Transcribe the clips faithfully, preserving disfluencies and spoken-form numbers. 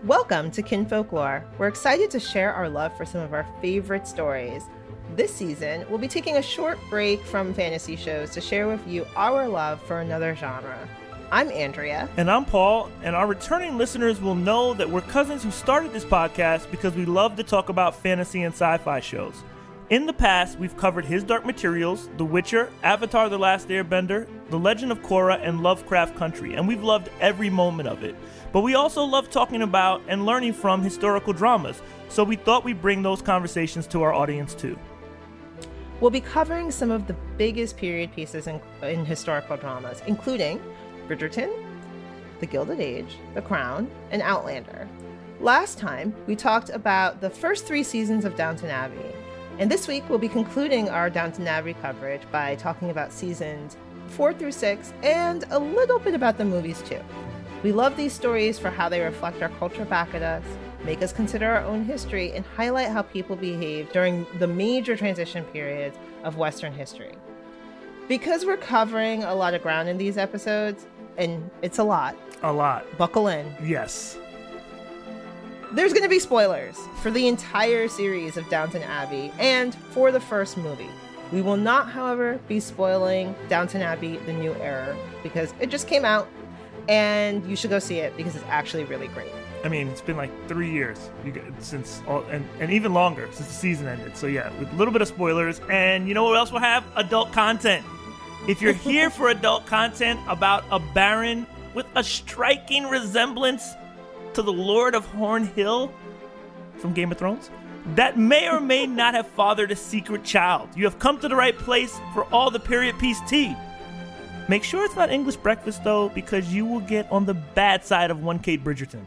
Welcome to Kin Folklore. We're excited to share our love for some of our favorite stories. This season, we'll be taking a short break from fantasy shows to share with you our love for another genre. I'm Andrea. And I'm Paul, and our returning listeners will know that we're cousins who started this podcast because we love to talk about fantasy and sci-fi shows. In the past, we've covered His Dark Materials, The Witcher, Avatar: The Last Airbender, The Legend of Korra, and Lovecraft Country, and we've loved every moment of it. But we also love talking about and learning from historical dramas, so we thought we'd bring those conversations to our audience too. We'll be covering some of the biggest period pieces in, in historical dramas, including Bridgerton, The Gilded Age, The Crown, and Outlander. Last time, we talked about the first three seasons of Downton Abbey, and this week we'll be concluding our Downton Abbey coverage by talking about seasons four through six and a little bit about the movies too. We love these stories for how they reflect our culture back at us, make us consider our own history, and highlight how people behaved during the major transition periods of Western history. Because we're covering a lot of ground in these episodes, and it's a lot. A lot. Buckle in. Yes. There's going to be spoilers for the entire series of Downton Abbey and for the first movie. We will not, however, be spoiling Downton Abbey: The New Era because it just came out. And you should go see it because it's actually really great. I mean, it's been like three years you get, since, all, and, and even longer since the season ended. So yeah, with a little bit of spoilers. And you know what else we'll have? Adult content. If you're here for adult content about a baron with a striking resemblance to the Lord of Hornhill from Game of Thrones, that may or may not have fathered a secret child, you have come to the right place for all the period piece tea. Make sure it's not English breakfast, though, because you will get on the bad side of one Kate Bridgerton.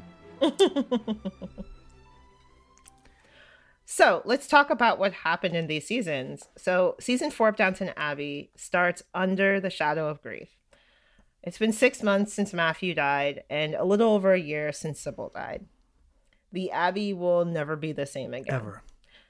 So let's talk about what happened in these seasons. So season four of Downton Abbey starts under the shadow of grief. It's been six months since Matthew died and a little over a year since Sybil died. The Abbey will never be the same again. Ever.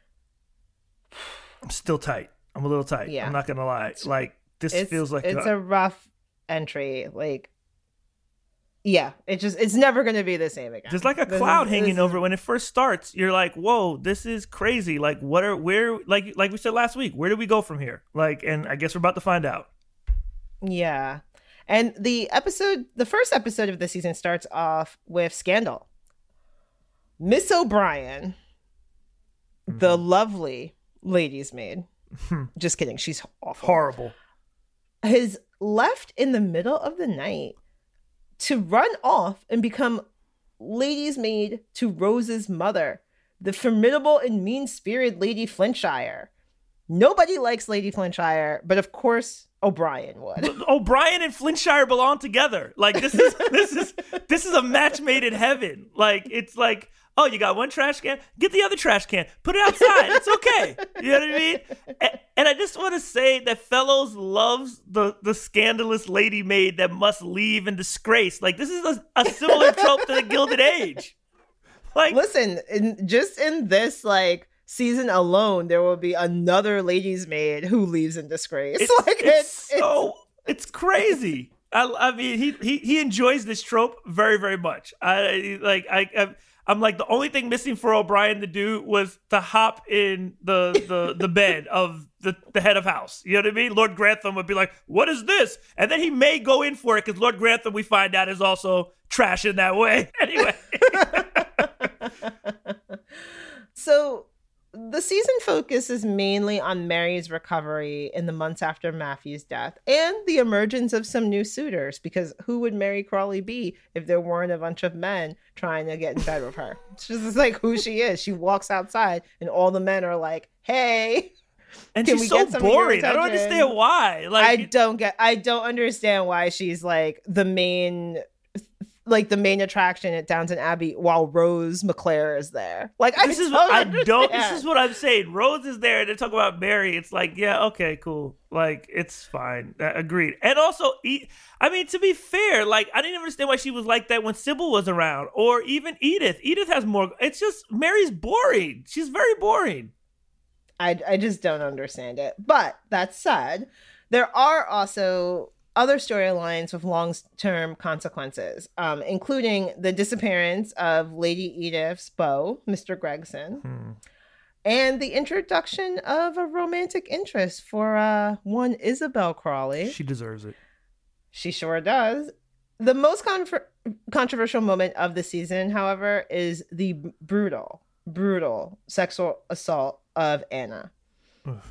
I'm still tight. I'm a little tight. Yeah. I'm not going to lie. Like, This it's, feels like it's a, a rough entry. Like, yeah, it just it's never going to be the same again. There's like a this cloud is, hanging is, over it. When it first starts. You're like, whoa, this is crazy. Like, what are where? Like, like we said last week, where do we go from here? Like, and I guess we're about to find out. Yeah, and the episode, the first episode of the season starts off with scandal. Miss O'Brien, mm-hmm. the lovely lady's maid. Just kidding, she's awful. Horrible. Is left in the middle of the night to run off and become lady's maid to Rose's mother, the formidable and mean-spirited Lady Flintshire. Nobody likes Lady Flintshire, but of course O'Brien would. O'Brien and Flintshire belong together. Like this is this is this is a match made in heaven. Like it's like, oh, you got one trash can? Get the other trash can. Put it outside. It's okay. You know what I mean? And, and I just want to say that Fellows loves the, the scandalous lady maid that must leave in disgrace. Like, this is a, a similar trope to the Gilded Age. Like, listen, in, just in this, like, season alone, there will be another lady's maid who leaves in disgrace. It's, like, it's, it's so, it's, it's crazy. I, I mean, he, he he enjoys this trope very, very much. I like, I, I I'm like, the only thing missing for O'Brien to do was to hop in the the, the bed of the, the head of house. You know what I mean? Lord Grantham would be like, what is this? And then he may go in for it because Lord Grantham, we find out, is also trash in that way. Anyway. So the season focuses mainly on Mary's recovery in the months after Matthew's death and the emergence of some new suitors, because who would Mary Crawley be if there weren't a bunch of men trying to get in bed with her? It's just like who she is. She walks outside and all the men are like, hey. And she's so boring. I don't understand why. Like I don't get I don't understand why she's like the main like the main attraction at Downton Abbey while Rose McClare is there. Like I this don't is what I understand. don't this is what I'm saying. Rose is there and they talk about Mary. It's like, yeah, okay, cool. Like it's fine. Uh, agreed. And also I mean, to be fair, like I didn't understand why she was like that when Sybil was around, or even Edith. Edith has more. It's just Mary's boring. She's very boring. I I just don't understand it. But that said, there are also other storylines with long-term consequences, um, including the disappearance of Lady Edith's beau, Mister Gregson, hmm. and the introduction of a romantic interest for uh, one Isabel Crawley. She deserves it. She sure does. The most con- controversial moment of the season, however, is the brutal, brutal sexual assault of Anna. Ugh.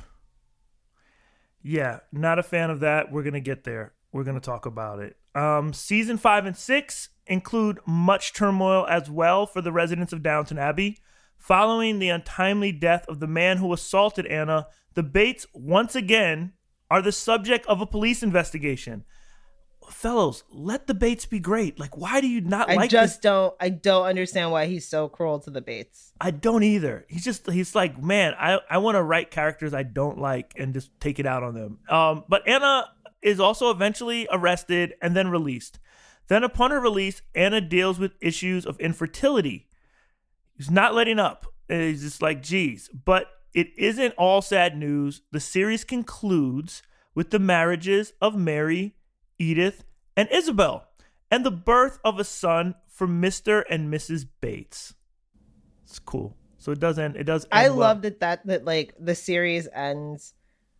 Yeah, not a fan of that. We're going to get there. We're going to talk about it. Um, season five and six include much turmoil as well for the residents of Downton Abbey. Following the untimely death of the man who assaulted Anna, the Bates once again are the subject of a police investigation. Fellows, let the Bates be great. Like, why do you not I like I just this? don't, I don't understand why he's so cruel to the Bates. I don't either. He's just, he's like, man, I, I want to write characters I don't like and just take it out on them. Um, but Anna is also eventually arrested and then released. Then upon her release, Anna deals with issues of infertility. He's not letting up. He's just like, geez. But it isn't all sad news. The series concludes with the marriages of Mary, Edith, and Isabel, and the birth of a son for Mister and Missus Bates. It's cool. So it does end. It does. End I well. loved it that that like the series ends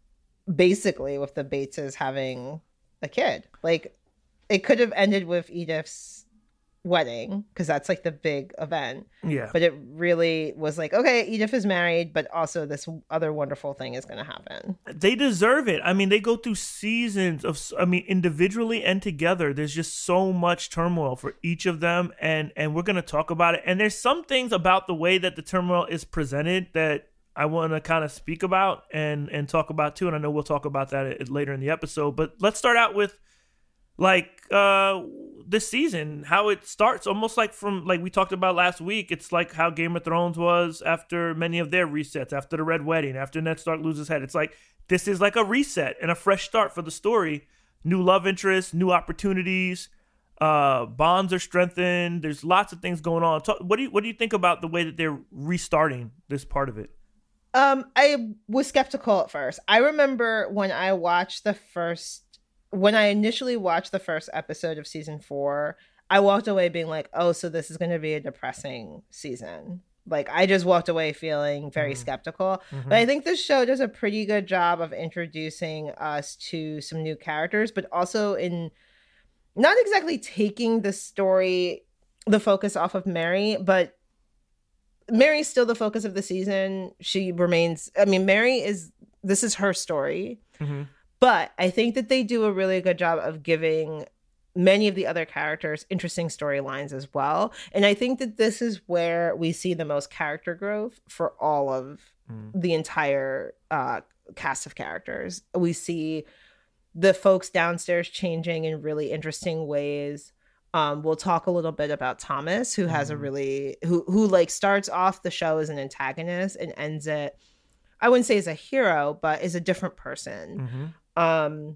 basically with the Bateses having a kid. Like it could have ended with Edith's wedding because that's like the big event. Yeah. But it really was like, okay, Edith is married, but also this other wonderful thing is going to happen. They deserve it. I mean, they go through seasons of, I mean, individually and together. There's just so much turmoil for each of them. And, and we're going to talk about it. And there's some things about the way that the turmoil is presented that I want to kind of speak about and, and talk about too. And I know we'll talk about that later in the episode, but let's start out with like uh, this season, how it starts almost like from like we talked about last week. It's like how Game of Thrones was after many of their resets, after the Red Wedding, after Ned Stark loses his head. It's like this is like a reset and a fresh start for the story. New love interests, new opportunities, uh, bonds are strengthened. There's lots of things going on. Talk, what do you what do you think about the way that they're restarting this part of it? Um, I was skeptical at first. I remember when I watched the first. When I initially watched the first episode of season four, I walked away being like, oh, so this is going to be a depressing season. Like, I just walked away feeling very mm-hmm. skeptical. Mm-hmm. But I think this show does a pretty good job of introducing us to some new characters, but also in not exactly taking the story, the focus off of Mary, but Mary's still the focus of the season. She remains, I mean, Mary is, this is her story. Mm-hmm. But I think that they do a really good job of giving many of the other characters interesting storylines as well. And I think that this is where we see the most character growth for all of mm. the entire uh, cast of characters. We see the folks downstairs changing in really interesting ways. Um, we'll talk a little bit about Thomas, who has mm. a really, who who like starts off the show as an antagonist and ends it, I wouldn't say as a hero, but is a different person. Mm-hmm. Um,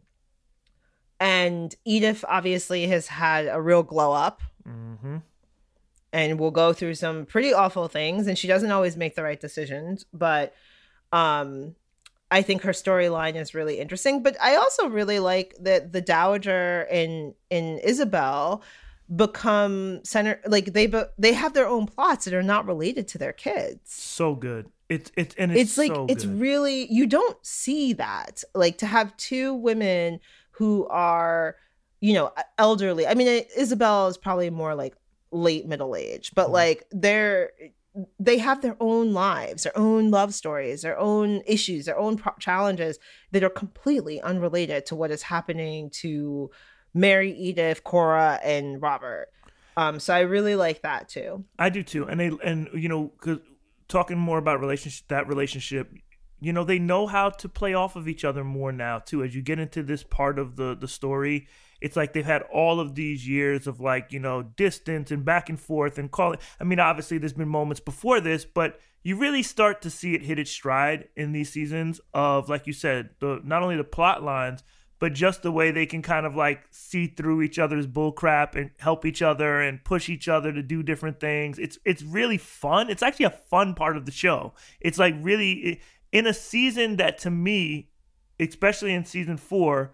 and Edith obviously has had a real glow up mm-hmm. and will go through some pretty awful things. And she doesn't always make the right decisions, but um, I think her storyline is really interesting. But I also really like that the Dowager and, and Isabel become center, like they, they have their own plots that are not related to their kids. So good. It's it's and it's, it's like so it's good. really, you don't see that, like to have two women who are, you know, elderly. I mean, Isabel is probably more like late middle age, but mm-hmm. like they're they have their own lives, their own love stories, their own issues, their own pro- challenges that are completely unrelated to what is happening to Mary, Edith, Cora, and Robert. Um, so I really like that too. I do too, and they and you know, because talking more about relationship, that relationship, you know, they know how to play off of each other more now too. As you get into this part of the the story, it's like they've had all of these years of like, you know, distance and back and forth and calling. I mean, obviously there's been moments before this, but you really start to see it hit its stride in these seasons of, like you said, the not only the plot lines, but just the way they can kind of like see through each other's bullcrap and help each other and push each other to do different things. It's it's really fun. It's actually a fun part of the show. It's like really in a season that to me, especially in season four,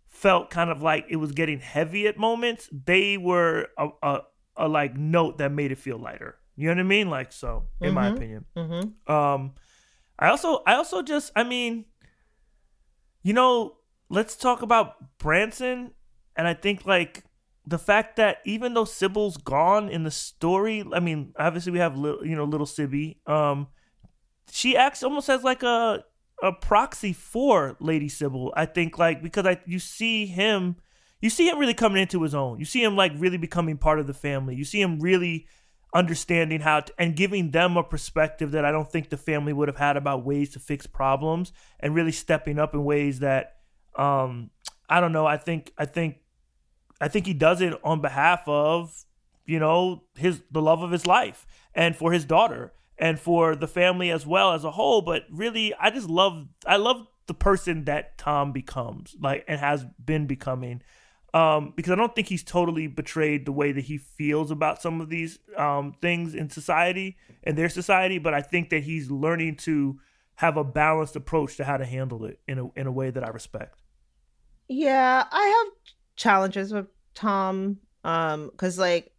felt kind of like it was getting heavy at moments, they were a, a, a like note that made it feel lighter. You know what I mean? Like, so in mm-hmm. my opinion. Mm-hmm. Um, I also, I also just, I mean, you know, let's talk about Branson. And I think like the fact that even though Sybil's gone in the story, I mean, obviously we have little, you know, little Sibby. Um, she acts almost as like a, a proxy for Lady Sybil. I think like, because I, you see him, you see him really coming into his own. You see him like really becoming part of the family. You see him really understanding how to, and giving them a perspective that I don't think the family would have had about ways to fix problems, and really stepping up in ways that, um, I don't know. I think, I think, I think he does it on behalf of, you know, his, the love of his life, and for his daughter, and for the family as well as a whole. But really, I just love, I love the person that Tom becomes, like, and has been becoming, um, because I don't think he's totally betrayed the way that he feels about some of these um, things in society, in their society. But I think that he's learning to have a balanced approach to how to handle it in a in a way that I respect. Yeah, I have challenges with Tom, um, because like,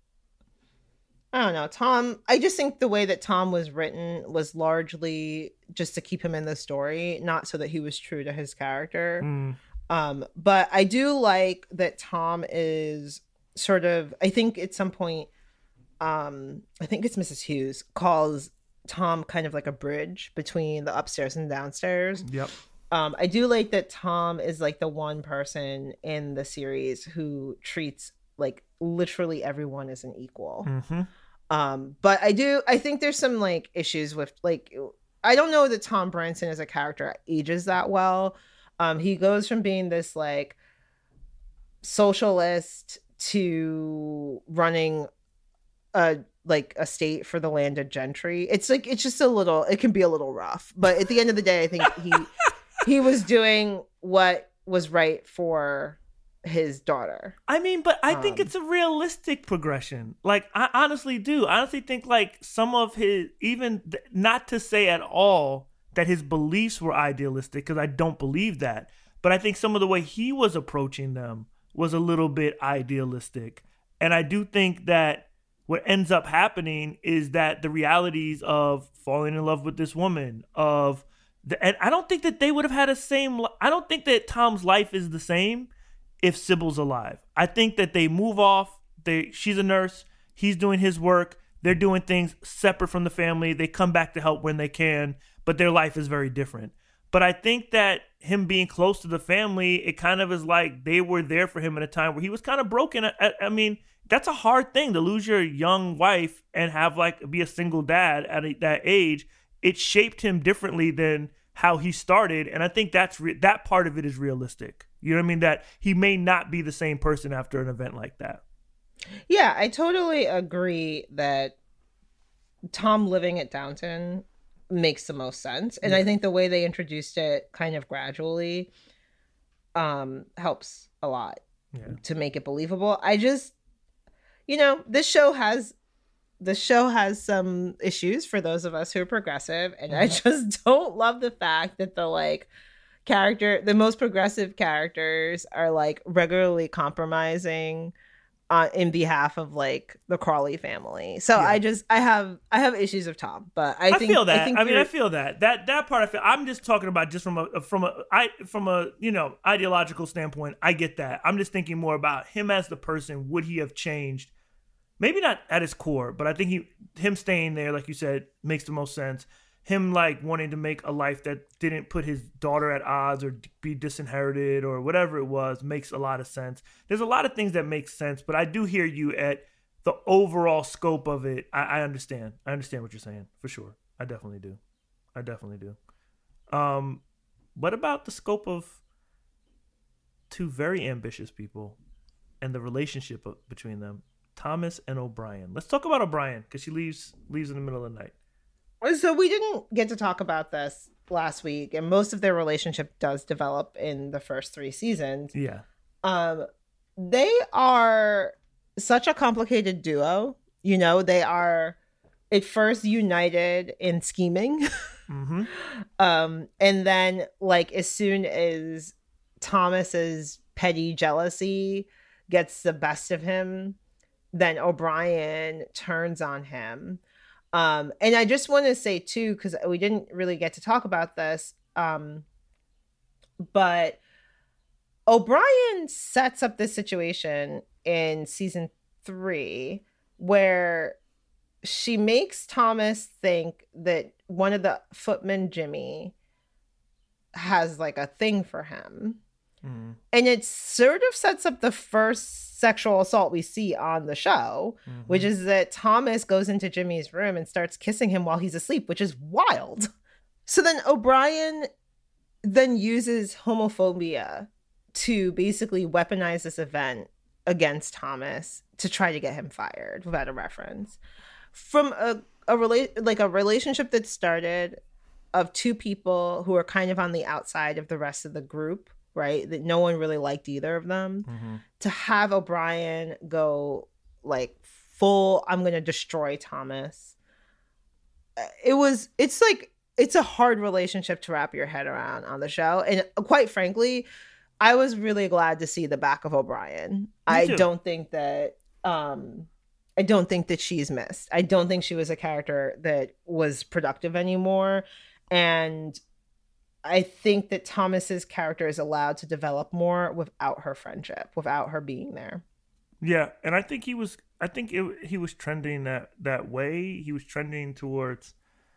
I don't know, Tom, I just think the way that Tom was written was largely just to keep him in the story, not so that he was true to his character. Mm. Um, but I do like that Tom is sort of, I think at some point, um, I think it's Missus Hughes calls Tom kind of like a bridge between the upstairs and downstairs. Yep. Um, I do like that Tom is like the one person in the series who treats like literally everyone as an equal. Mm-hmm. Um, but I do, I think there's some like issues with like, I don't know that Tom Branson as a character ages that well. Um, he goes from being this like socialist to running a like a state for the landed gentry. It's like, it's just a little, it can be a little rough, but at the end of the day, I think he, he was doing what was right for his daughter. I mean, but I think Um, it's a realistic progression. Like, I honestly do. I honestly think like some of his, even th- not to say at all that his beliefs were idealistic, because I don't believe that. But I think some of the way he was approaching them was a little bit idealistic. And I do think that what ends up happening is that the realities of falling in love with this woman, of the, and I don't think that they would have had a same, li- I don't think that Tom's life is the same if Sybil's alive. I think that they move off. They, she's a nurse. He's doing his work. They're doing things separate from the family. They come back to help when they can, but their life is very different. But I think that him being close to the family, it kind of is like they were there for him at a time where he was kind of broken. I, I mean, that's a hard thing to lose your young wife and have like be a single dad at a, that age. It shaped him differently than how he started. And I think that's re- that part of it is realistic. You know what I mean? That he may not be the same person after an event like that. Yeah, I totally agree that Tom living at Downton makes the most sense. And Yeah. I think the way they introduced it kind of gradually um, helps a lot Yeah. to make it believable. I just, you know, this show has the show has some issues for those of us who are progressive. And I just don't love the fact that the like character, the most progressive characters are like regularly compromising Uh, in behalf of like the Crawley family. So Yeah. I just I have I have issues with Tom, but I, I, think feel that. I, I, think mean, you're- I feel that. That that part I feel. I'm just talking about just from a from a I from a you know ideological standpoint. I get that. I'm just thinking more about him as the person. Would he have changed? Maybe not at his core, but I think he him staying there, like you said, makes the most sense. Him like wanting to make a life that didn't put his daughter at odds or be disinherited or whatever it was makes a lot of sense. There's a lot of things that make sense, but I do hear you at the overall scope of it. I, I understand. I understand what you're saying for sure. I definitely do. I definitely do. Um, what about the scope of two very ambitious people and the relationship of, between them, Thomas and O'Brien? Let's talk about O'Brien because she leaves leaves in the middle of the night. So we didn't get to talk about this last week, and most of their relationship does develop in the first three seasons. Yeah. Um, they are such a complicated duo. You know, they are at first united in scheming. Mm-hmm. um, and then like as soon as Thomas's petty jealousy gets the best of him, then O'Brien turns on him. Um, and I just want to say too, because we didn't really get to talk about this, um, but O'Brien sets up this situation in season three where she makes Thomas think that one of the footmen, Jimmy, has like a thing for him. Mm. And it sort of sets up the first sexual assault we see on the show, mm-hmm. which is that Thomas goes into Jimmy's room and starts kissing him while he's asleep, which is wild. So then O'Brien then uses homophobia to basically weaponize this event against Thomas to try to get him fired without a reference. From a, a rela- like a relationship that started of two people who are kind of on the outside of the rest of the group, right? That no one really liked either of them. Mm-hmm. To have O'Brien go like full, I'm going to destroy Thomas. It was, it's like, it's a hard relationship to wrap your head around on the show. And quite frankly, I was really glad to see the back of O'Brien. I don't think that, um, I don't think that she's missed. I don't think she was a character that was productive anymore. And I think that Thomas's character is allowed to develop more without her friendship, without her being there. Yeah, and I think he was. I think it, he was trending that that way. He was trending towards.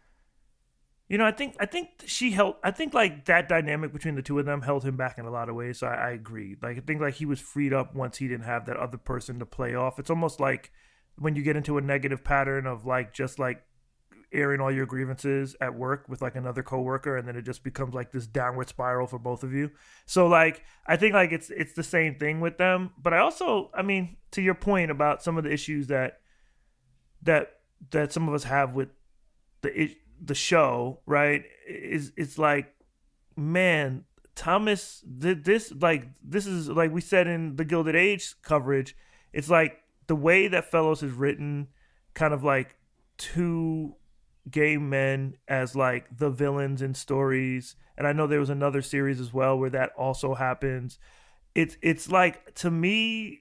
You know, I think I think she held. I think like that dynamic between the two of them held him back in a lot of ways. So I, I agree. Like I think like he was freed up once he didn't have that other person to play off. It's almost like when you get into a negative pattern of like just like airing all your grievances at work with like another coworker, and then it just becomes like this downward spiral for both of you. So like I think like it's it's the same thing with them. But I also, I mean, to your point about some of the issues that that that some of us have with the the show, right? Is it's like, man, Thomas did this, like this is like we said in the Gilded Age coverage. It's like the way that Fellows is written, kind of like two gay men as like the villains in stories, and I know there was another series as well where that also happens. It's it's like, to me,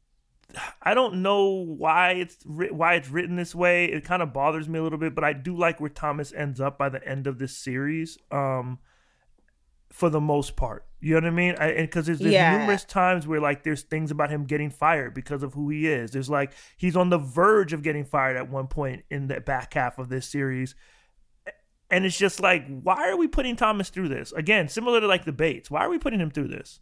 I don't know why it's why it's written this way. It kind of bothers me a little bit, but I do like where Thomas ends up by the end of this series. Um, for the most part, you know what I mean? I, and because there's, there's yeah. numerous times where like there's things about him getting fired because of who he is. There's like he's on the verge of getting fired at one point in the back half of this series, and it's just like, why are we putting Thomas through this again? Similar to like the Bates, why are we putting him through this?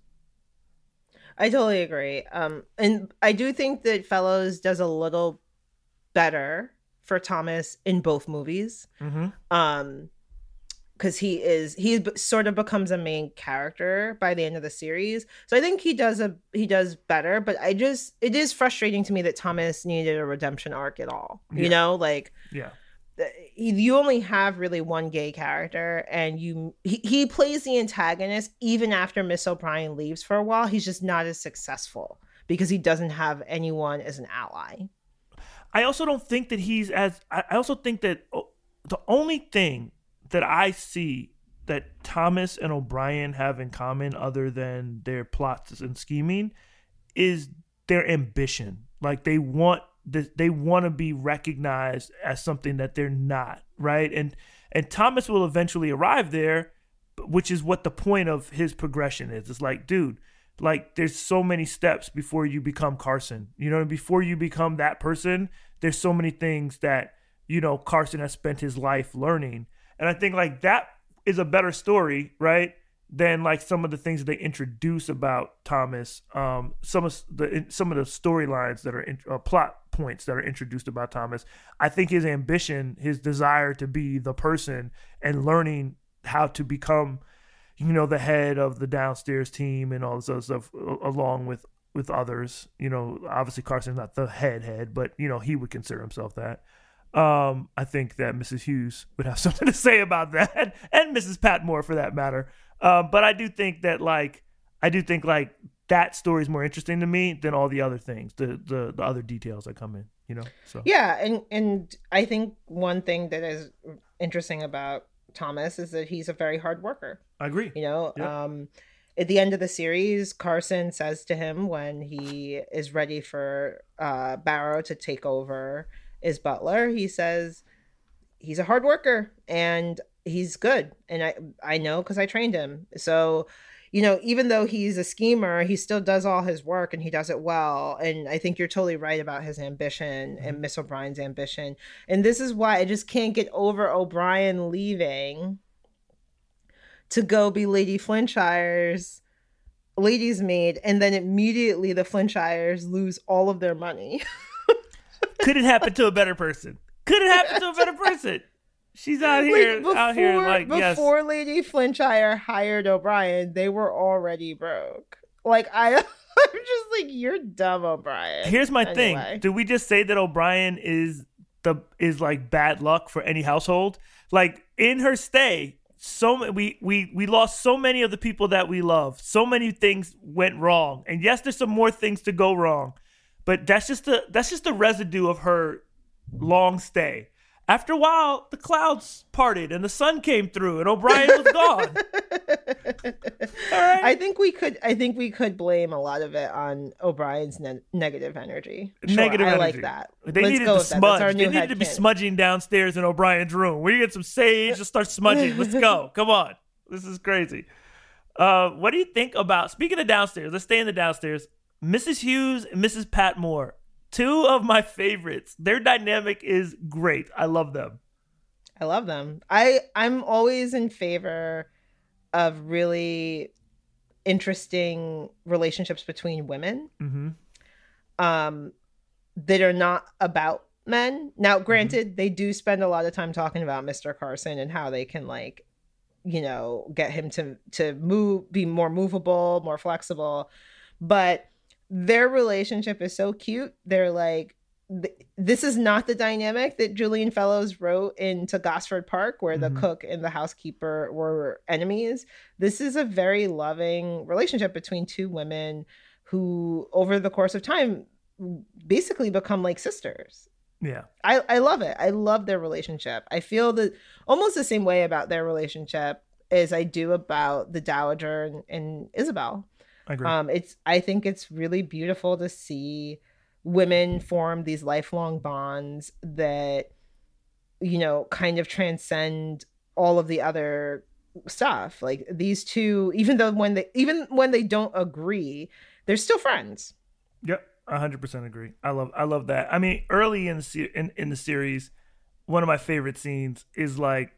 I totally agree, um, and I do think that Fellows does a little better for Thomas in both movies. Mm-hmm. Um, because he is he sort of becomes a main character by the end of the series, so I think he does a he does better. But I just it is frustrating to me that Thomas needed a redemption arc at all. You yeah. know, like yeah, you only have really one gay character, and you he, he plays the antagonist even after Miss O'Brien leaves for a while. He's just not as successful because he doesn't have anyone as an ally. I also don't think that he's as I also think that the only thing that I see that Thomas and O'Brien have in common, other than their plots and scheming, is their ambition. Like they want this, they want to be recognized as something that they're not, right? And and Thomas will eventually arrive there, which is what the point of his progression is. It's like, dude, like there's so many steps before you become Carson. You know, before you become that person, there's so many things that, you know, Carson has spent his life learning. And I think like that is a better story, right, than like some of the things that they introduce about Thomas. Um, some of the some of the storylines that are in, uh, plot points that are introduced about Thomas. I think his ambition, his desire to be the person, and learning how to become, you know, the head of the downstairs team and all this other stuff, along with with others. You know, obviously Carson's not the head head, but you know he would consider himself that. Um, I think that Missus Hughes would have something to say about that, and Missus Patmore for that matter. Uh, but I do think that, like, I do think like that story is more interesting to me than all the other things, the the, the other details that come in. You know, so yeah, and and I think one thing that is interesting about Thomas is that he's a very hard worker. I agree. You know, yep. um, at the end of the series, Carson says to him when he is ready for uh, Barrow to take over as butler, he says he's a hard worker and he's good. And I, I know because I trained him. So, you know, even though he's a schemer, he still does all his work and he does it well. And I think you're totally right about his ambition and Miss O'Brien's ambition. And this is why I just can't get over O'Brien leaving to go be Lady Flintshire's lady's maid, and then immediately the Flintshires lose all of their money. Could it happen to a better person? Could it happen to a better person? She's out here, like before, out here, like yes. Before Lady Flintshire hired O'Brien, they were already broke. Like I, I'm just like, you're dumb, O'Brien. Here's my anyway. thing: did we just say that O'Brien is the is like bad luck for any household? Like in her stay. So we, we we lost so many of the people that we love. So many things went wrong, and yes, there's some more things to go wrong, but that's just the that's just the residue of her long stay. After a while, the clouds parted and the sun came through, and O'Brien was gone. All right. I think we could. I think we could blame a lot of it on O'Brien's ne- negative energy. Sure, negative I energy. like that. They Let's needed go to with that. smudge. That's our They new needed to be headcanon. smudging downstairs in O'Brien's room. We get some sage. Just start smudging. Let's go. Come on. This is crazy. Uh, what do you think about? Speaking of downstairs, let's stay in the downstairs. Missus Hughes and Missus Patmore. Two of my favorites. Their dynamic is great. I love them. I love them. I, I'm always in favor of really interesting relationships between women Mm-hmm. um, that are not about men. Now, granted, Mm-hmm. they do spend a lot of time talking about Mister Carson and how they can, like, you know, get him to, to move, be more movable, more flexible. But their relationship is so cute. They're like, th- this is not the dynamic that Julian Fellows wrote in To Gosford Park, where Mhm. the cook and the housekeeper were enemies. This is a very loving relationship between two women who, over the course of time, basically become like sisters. Yeah. I, I love it. I love their relationship. I feel that almost the same way about their relationship as I do about the Dowager and, and Isabel. I agree. Um, it's I think it's really beautiful to see women form these lifelong bonds that, you know, kind of transcend all of the other stuff. Like these two, even though when they even when they don't agree, they're still friends. Yep. one hundred percent agree. I love I love that. I mean, early in the se- in, in the series, one of my favorite scenes is like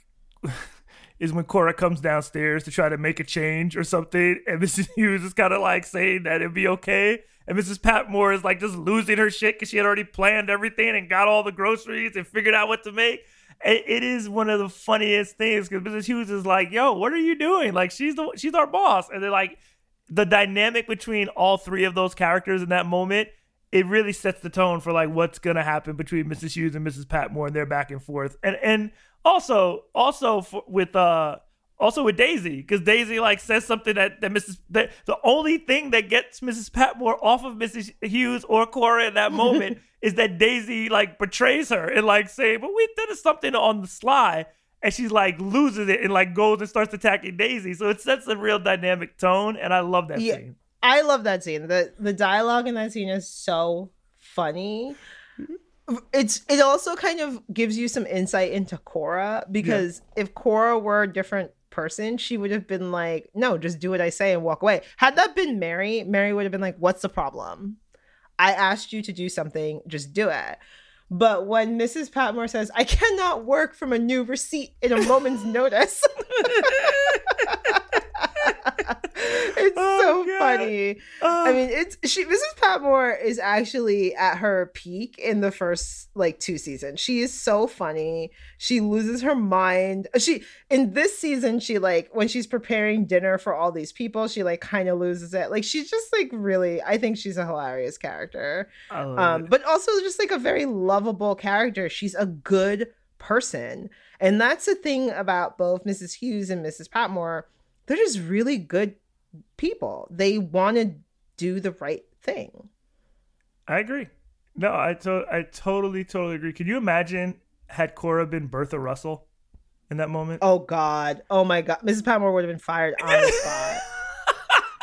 is when Cora comes downstairs to try to make a change or something, and Missus Hughes is kind of like saying that it'd be okay, and Missus Patmore is like just losing her shit because she had already planned everything and got all the groceries and figured out what to make. It, it is one of the funniest things because Missus Hughes is like, "Yo, what are you doing? Like, she's the she's our boss," and they're like, the dynamic between all three of those characters in that moment, it really sets the tone for like what's gonna happen between Missus Hughes and Missus Patmore and their back and forth, and and. Also, also for, with uh, also with Daisy, because Daisy like says something that that Missus that the only thing that gets Missus Patmore off of Missus Hughes or Cora in that moment is that Daisy like betrays her and like saying, "But we did something on the sly," and she's like loses it and like goes and starts attacking Daisy. So it sets a real dynamic tone, and I love that Yeah, scene. I love that scene. the The dialogue in that scene is so funny. It's it also kind of gives you some insight into Cora, because yeah. if Cora were a different person, she would have been like, no, just do what I say and walk away. Had that been Mary, Mary would have been like, what's the problem? I asked you to do something, just do it. But when Missus Patmore says, I cannot work from a new receipt in a moment's notice. It's oh, so God. funny. Oh. I mean, it's she Missus Patmore is actually at her peak in the first like two seasons. She is so funny. She loses her mind. She in this season, she like when she's preparing dinner for all these people, she like kind of loses it. Like she's just like really, I think she's a hilarious character. Um, but also just like a very lovable character. She's a good person. And that's the thing about both Missus Hughes and Missus Patmore. They're just really good people. They want to do the right thing. I agree. No, I to- I totally, totally agree. Can you imagine had Cora been Bertha Russell in that moment? Oh, God. Oh, my God. Missus Patmore would have been fired on the spot.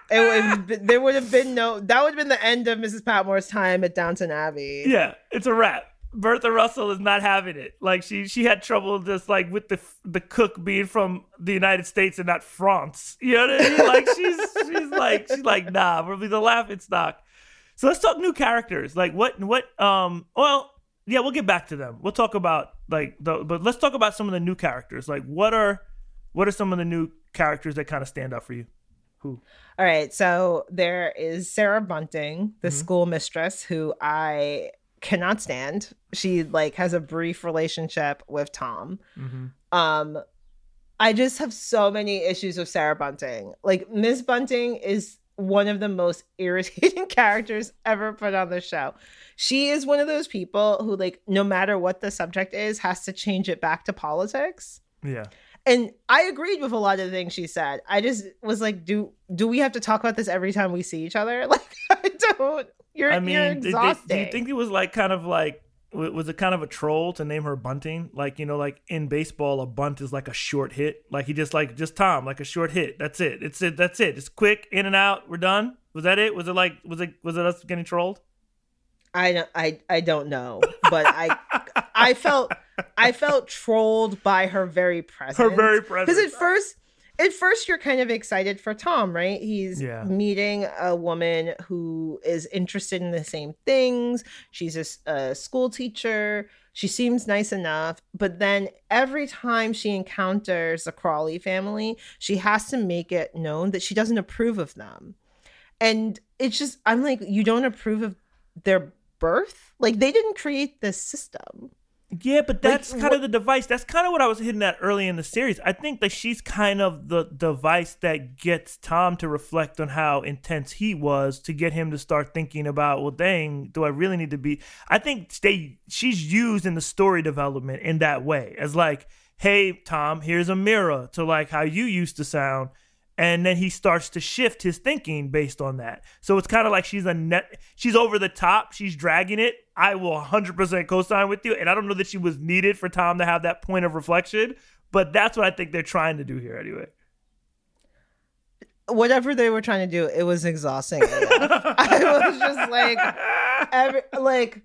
it would, there would have been no, that would have been the end of Missus Patmore's time at Downton Abbey. Yeah, it's a wrap. Bertha Russell is not having it. Like she she had trouble just like with the the cook being from the United States and not France. You know what I mean? Like she's she's like she's like nah, we'll be the laughing stock. So let's talk new characters. Like what what um well yeah we'll get back to them. We'll talk about like the but let's talk about some of the new characters. Like what are what are some of the new characters that kind of stand out for you? Who? All right, so there is Sarah Bunting, the mm-hmm. school mistress, who I cannot stand. She like has a brief relationship with Tom. Mm-hmm. Um, I just have so many issues with Sarah Bunting. Like Miss Bunting is one of the most irritating characters ever put on the show. She is one of those people who like no matter what the subject is has to change it back to politics. Yeah. And I agreed with a lot of the things she said. I just was like, do do we have to talk about this every time we see each other? Like, I don't. You're, I mean, you're exhausting. Do you think it was like kind of like, was it kind of a troll to name her Bunting? Like, you know, like in baseball, a bunt is like a short hit. Like he just like, just Tom, like a short hit. That's it. It's it. That's it. It's quick, in and out. We're done. Was that it? Was it like, was it, was it us getting trolled? I don't, I, I don't know, but I, I felt, I felt trolled by her very presence. Her very presence. Because at first, at first you're kind of excited for Tom, right? He's yeah. meeting a woman who is interested in the same things. She's a, a school teacher. She seems nice enough. But then every time she encounters the Crawley family, she has to make it known that she doesn't approve of them. And it's just, I'm like, you don't approve of their birth? Like, they didn't create this system. Yeah, but that's like, kind of the device. That's kind of what I was hitting at early in the series. I think that she's kind of the device that gets Tom to reflect on how intense he was, to get him to start thinking about, well, dang, do I really need to be? I think they, she's used in the story development in that way, as like, hey, Tom, here's a mirror to like how you used to sound. And then he starts to shift his thinking based on that. So it's kind of like she's a net, she's over the top. She's dragging it. I will one hundred percent co-sign with you. And I don't know that she was needed for Tom to have that point of reflection, but that's what I think they're trying to do here anyway. Whatever they were trying to do, it was exhausting. I was just like, every, like,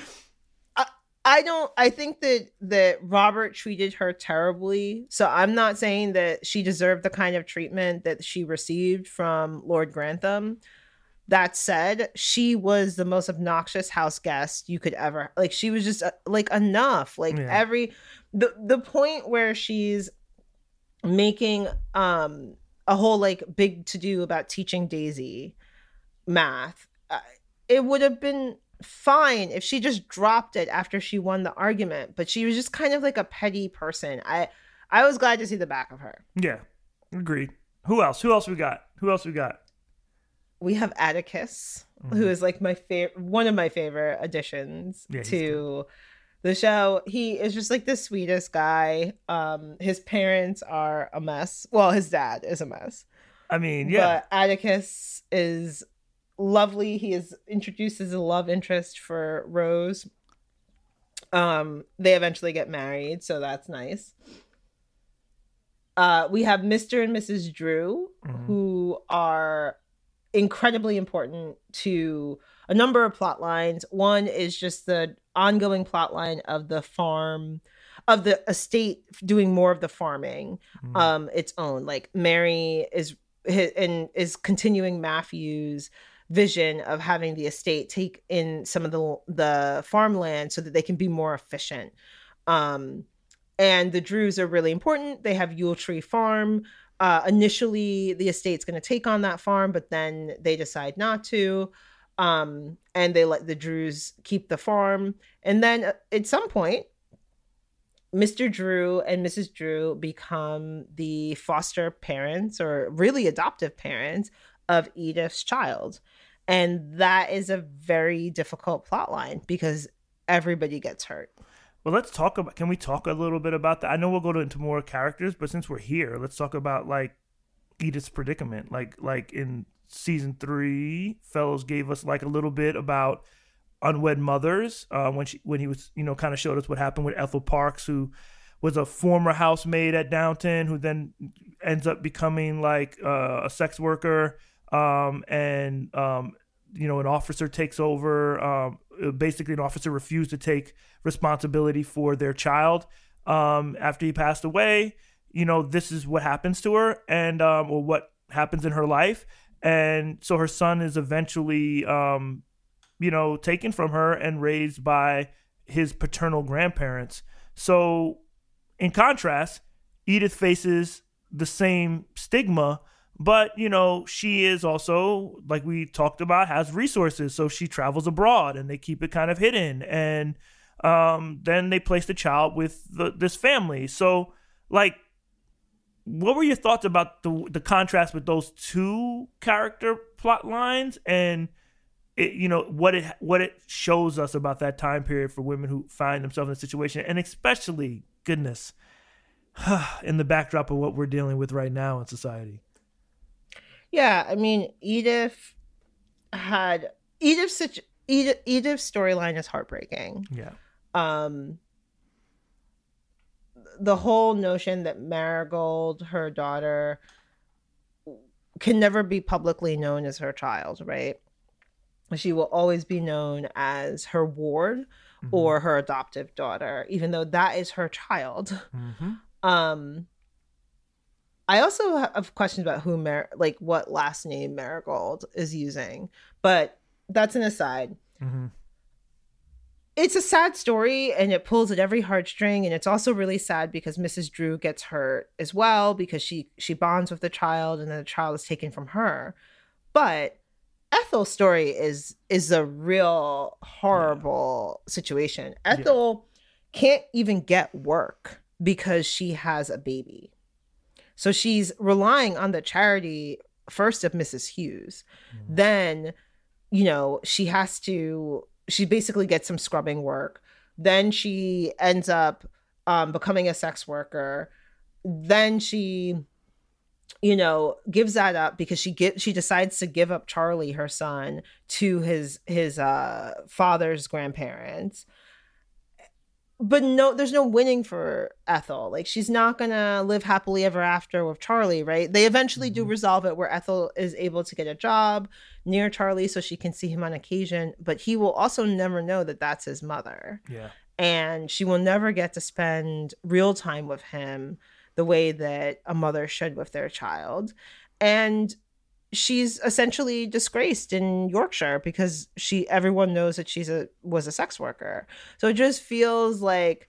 I don't, I think that, that Robert treated her terribly. So I'm not saying that she deserved the kind of treatment that she received from Lord Grantham. That said, she was the most obnoxious house guest you could ever, like, she was just uh, like enough. Like yeah. every, the, the point where she's making um a whole like big to do about teaching Daisy math. Uh, it would have been fine if she just dropped it after she won the argument, but she was just kind of like a petty person. I I was glad to see the back of her. Yeah, agreed. Who else? Who else we got? Who else we got? We have Atticus, mm-hmm. who is like my favorite, one of my favorite additions yeah, to the show. He is just like the sweetest guy. Um, his parents are a mess. Well, his dad is a mess. I mean, yeah. But Atticus is lovely. He is introduced as a love interest for Rose. Um, they eventually get married, so that's nice. Uh, we have Mister and Missus Drew, mm-hmm. who are incredibly important to a number of plot lines. One is just the ongoing plot line of the farm, of the estate doing more of the farming, mm-hmm. um, its own. Like Mary is and is continuing Matthew's vision of having the estate take in some of the the farmland so that they can be more efficient. Um, and the Drews are really important. They have Yule Tree Farm. Uh, initially, the estate's going to take on that farm, but then they decide not to. Um, and they let the Drews keep the farm. And then uh, at some point, Mister Drew and Missus Drew become the foster parents, or really adoptive parents, of Edith's child. And that is a very difficult plot line because everybody gets hurt. Well, let's talk about, can we talk a little bit about that? I know we'll go into more characters, but since we're here, let's talk about like Edith's predicament. Like, like in season three, Fellows gave us like a little bit about unwed mothers uh, when she, when he was, you know, kind of showed us what happened with Ethel Parks, who was a former housemaid at Downton, who then ends up becoming like uh, a sex worker. um, and um, you know, an officer takes over. Um, basically, an officer refused to take responsibility for their child um, after he passed away. You know, this is what happens to her, and um, or what happens in her life, and so her son is eventually, um, you know, taken from her and raised by his paternal grandparents. So, in contrast, Edith faces the same stigma, but, you know, she is also, like we talked about, has resources. So she travels abroad and they keep it kind of hidden. And um, then they place the child with the, this family. So, like, what were your thoughts about the the contrast with those two character plot lines and, it, you know, what it what it shows us about that time period for women who find themselves in a situation, and especially, goodness, in the backdrop of what we're dealing with right now in society? Yeah, I mean, Edith had Edith's Edith, Edith's storyline is heartbreaking. Yeah. Um, the whole notion that Marigold, her daughter, can never be publicly known as her child, right? She will always be known as her ward mm-hmm. or her adoptive daughter, even though that is her child. Mm-hmm. Um, I also have questions about who, Mar- like, what last name Marigold is using, but that's an aside. Mm-hmm. It's a sad story, and it pulls at every heartstring, and it's also really sad because Missus Drew gets hurt as well because she she bonds with the child, and then the child is taken from her. But Ethel's story is is a real horrible yeah. situation. Ethel yeah. can't even get work because she has a baby. So she's relying on the charity first of Missus Hughes. Mm-hmm. Then, you know, she has to, she basically gets some scrubbing work. Then she ends up um, becoming a sex worker. Then she, you know, gives that up because she get, she decides to give up Charlie, her son, to his, his uh, father's grandparents. But no, there's no winning for Ethel. Like, she's not gonna live happily ever after with Charlie, right? They eventually mm-hmm. do resolve it where Ethel is able to get a job near Charlie so she can see him on occasion, but he will also never know that that's his mother. Yeah. And she will never get to spend real time with him the way that a mother should with their child. And she's essentially disgraced in Yorkshire because she everyone knows that she's a was a sex worker. So it just feels like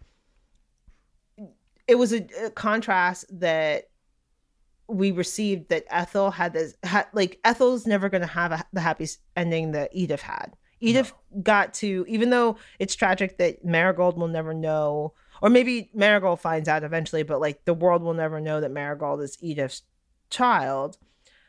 it was a, a contrast that we received, that Ethel had this had, like Ethel's never going to have a, the happy ending that Edith had. Edith no. got to, even though it's tragic that Marigold will never know, or maybe Marigold finds out eventually, but like the world will never know that Marigold is Edith's child.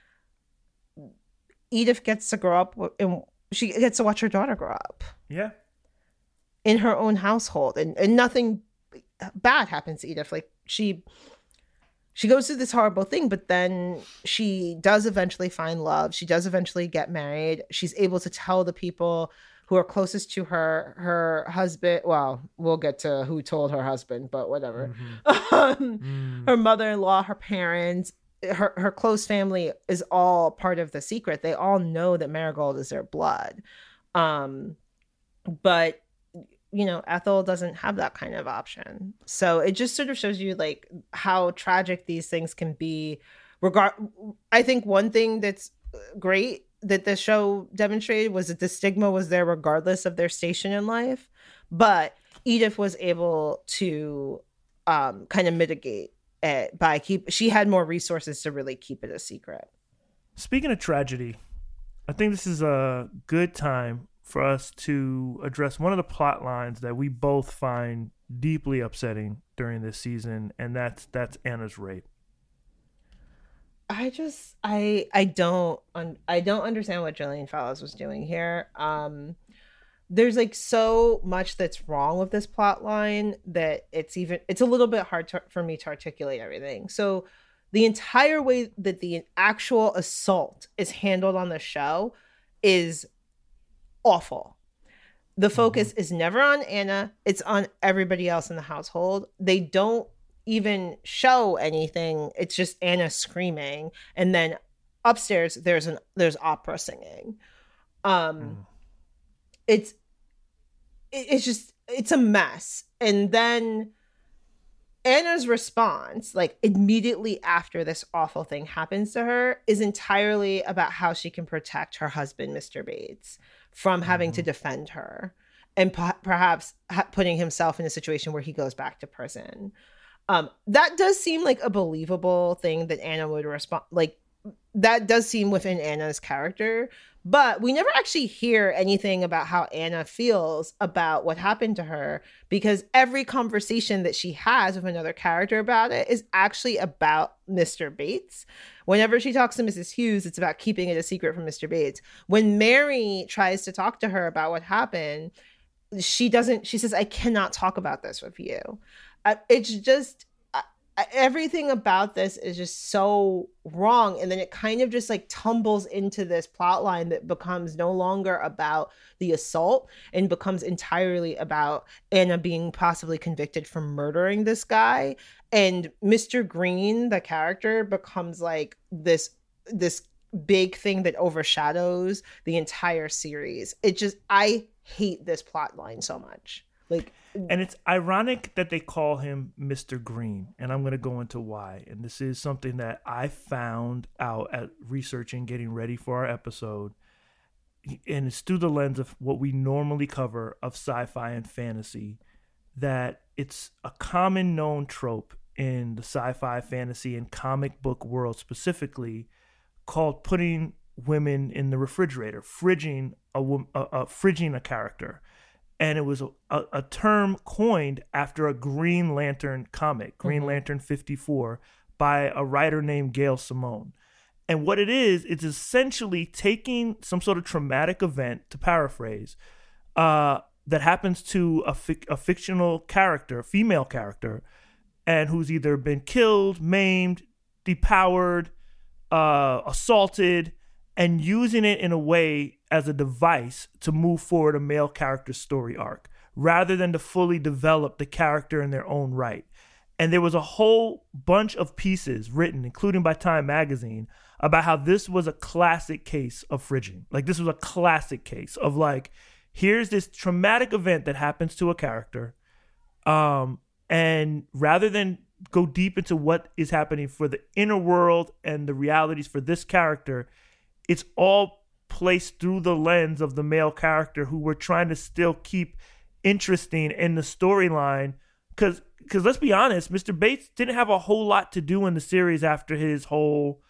Edith gets to grow up and she gets to watch her daughter grow up. Yeah. In her own household. And, and nothing bad happens to Edith. Like, she she goes through this horrible thing, but then she does eventually find love. She does eventually get married. She's able to tell the people who are closest to her, her husband, well, we'll get to who told her husband, but whatever. Mm-hmm. um, mm. Her mother-in-law, her parents, her her close family is all part of the secret. They all know that Marigold is their blood. Um, but, you know, Ethel doesn't have that kind of option. So it just sort of shows you like how tragic these things can be. Regard, I think one thing that's great that the show demonstrated was that the stigma was there regardless of their station in life. But Edith was able to um, kind of mitigate it by keep she had more resources to really keep it a secret. Speaking of tragedy, I think this is a good time for us to address one of the plot lines that we both find deeply upsetting during this season, and that's that's Anna's rape. I just I I don't I don't understand what Gillian Fallows was doing here. Um There's like so much that's wrong with this plot line that it's even it's a little bit hard to, for me to articulate everything. So the entire way that the actual assault is handled on the show is awful. The focus mm-hmm. is never on Anna. It's on everybody else in the household. They don't even show anything. It's just Anna screaming, and then upstairs there's an there's opera singing. Um, mm. It's it, it's just it's a mess. And then Anna's response, like immediately after this awful thing happens to her, is entirely about how she can protect her husband, Mister Bates, from having mm-hmm. to defend her, and p- perhaps ha- putting himself in a situation where he goes back to prison. Um, that does seem like a believable thing that Anna would respond. Like that does seem within Anna's character, but we never actually hear anything about how Anna feels about what happened to her, because every conversation that she has with another character about it is actually about Mister Bates. Whenever she talks to Missus Hughes, it's about keeping it a secret from Mister Bates. When Mary tries to talk to her about what happened, she doesn't, she says, I cannot talk about this with you. Uh, it's just, everything about this is just so wrong. And then it kind of just like tumbles into this plot line that becomes no longer about the assault and becomes entirely about Anna being possibly convicted for murdering this guy. And Mister Green, the character, becomes like this, this big thing that overshadows the entire series. It just, I hate this plot line so much. Like, and it's ironic that they call him Mister Green, and I'm going to go into why. And this is something that I found out at researching, getting ready for our episode, and it's through the lens of what we normally cover of sci-fi and fantasy, that it's a common known trope in the sci-fi, fantasy, and comic book world specifically, called putting women in the refrigerator, fridging a, a, a fridging a character. And it was a, a, a term coined after a Green Lantern comic, Green mm-hmm. Lantern fifty-four, by a writer named Gail Simone. And what it is, it's essentially taking some sort of traumatic event, to paraphrase, uh, that happens to a, fi- a fictional character, a female character, and who's either been killed, maimed, depowered, uh, assaulted, and using it in a way as a device to move forward a male character's story arc, rather than to fully develop the character in their own right. And there was a whole bunch of pieces written, including by Time Magazine, about how this was a classic case of fridging. Like, this was a classic case of, like, here's this traumatic event that happens to a character, um, and rather than go deep into what is happening for the inner world and the realities for this character, it's all placed through the lens of the male character, who we're trying to still keep interesting in the storyline. Because, because let's be honest, Mister Bates didn't have a whole lot to do in the series after his whole,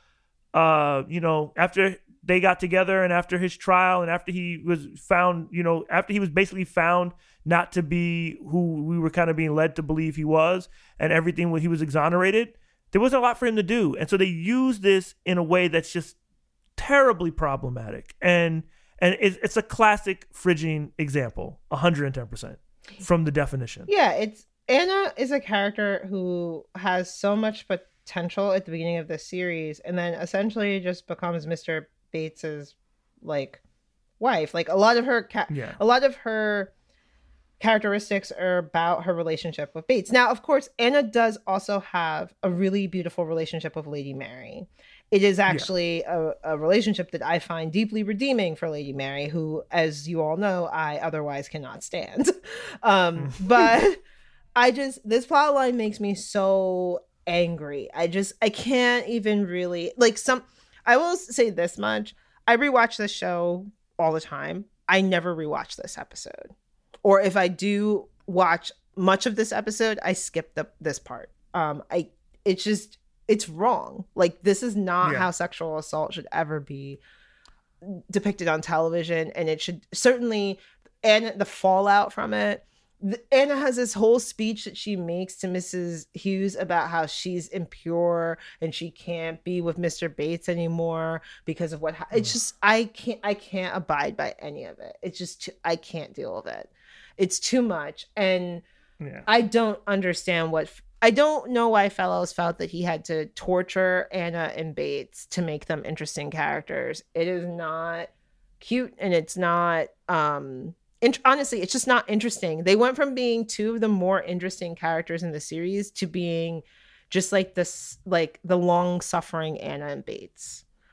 uh, you know, after they got together and after his trial and after he was found, you know, after he was basically found not to be who we were kind of being led to believe he was, and everything when he was exonerated, there wasn't a lot for him to do. And so they use this in a way that's just terribly problematic, and and it's, it's a classic fridging example, one hundred ten percent from the definition. Yeah, it's Anna is a character who has so much potential at the beginning of this series, and then essentially just becomes Mister Bates's like wife. Like a lot of her, ca- yeah. a lot of her characteristics are about her relationship with Bates. Now, of course, Anna does also have a really beautiful relationship with Lady Mary. It is actually yeah. a, a relationship that I find deeply redeeming for Lady Mary, who, as you all know, I otherwise cannot stand. um, but I just, this plot line makes me so angry. I just, I can't even really, like some, I will say this much. I rewatch this show all the time. I never rewatch this episode. Or if I do watch much of this episode, I skip the this part. Um, I, it's just, it's wrong. Like, this is not yeah. how sexual assault should ever be depicted on television. And it should certainly, and the fallout from it. Anna has this whole speech that she makes to Missus Hughes about how she's impure and she can't be with Mister Bates anymore because of what ha- it's just, I can't, I can't abide by any of it. It's just, too, I can't deal with it. It's too much. And yeah. I don't understand what, I don't know why Fellows felt that he had to torture Anna and Bates to make them interesting characters. It is not cute, and it's not, um, int- honestly, it's just not interesting. They went from being two of the more interesting characters in the series to being just like this, like the long suffering Anna and Bates.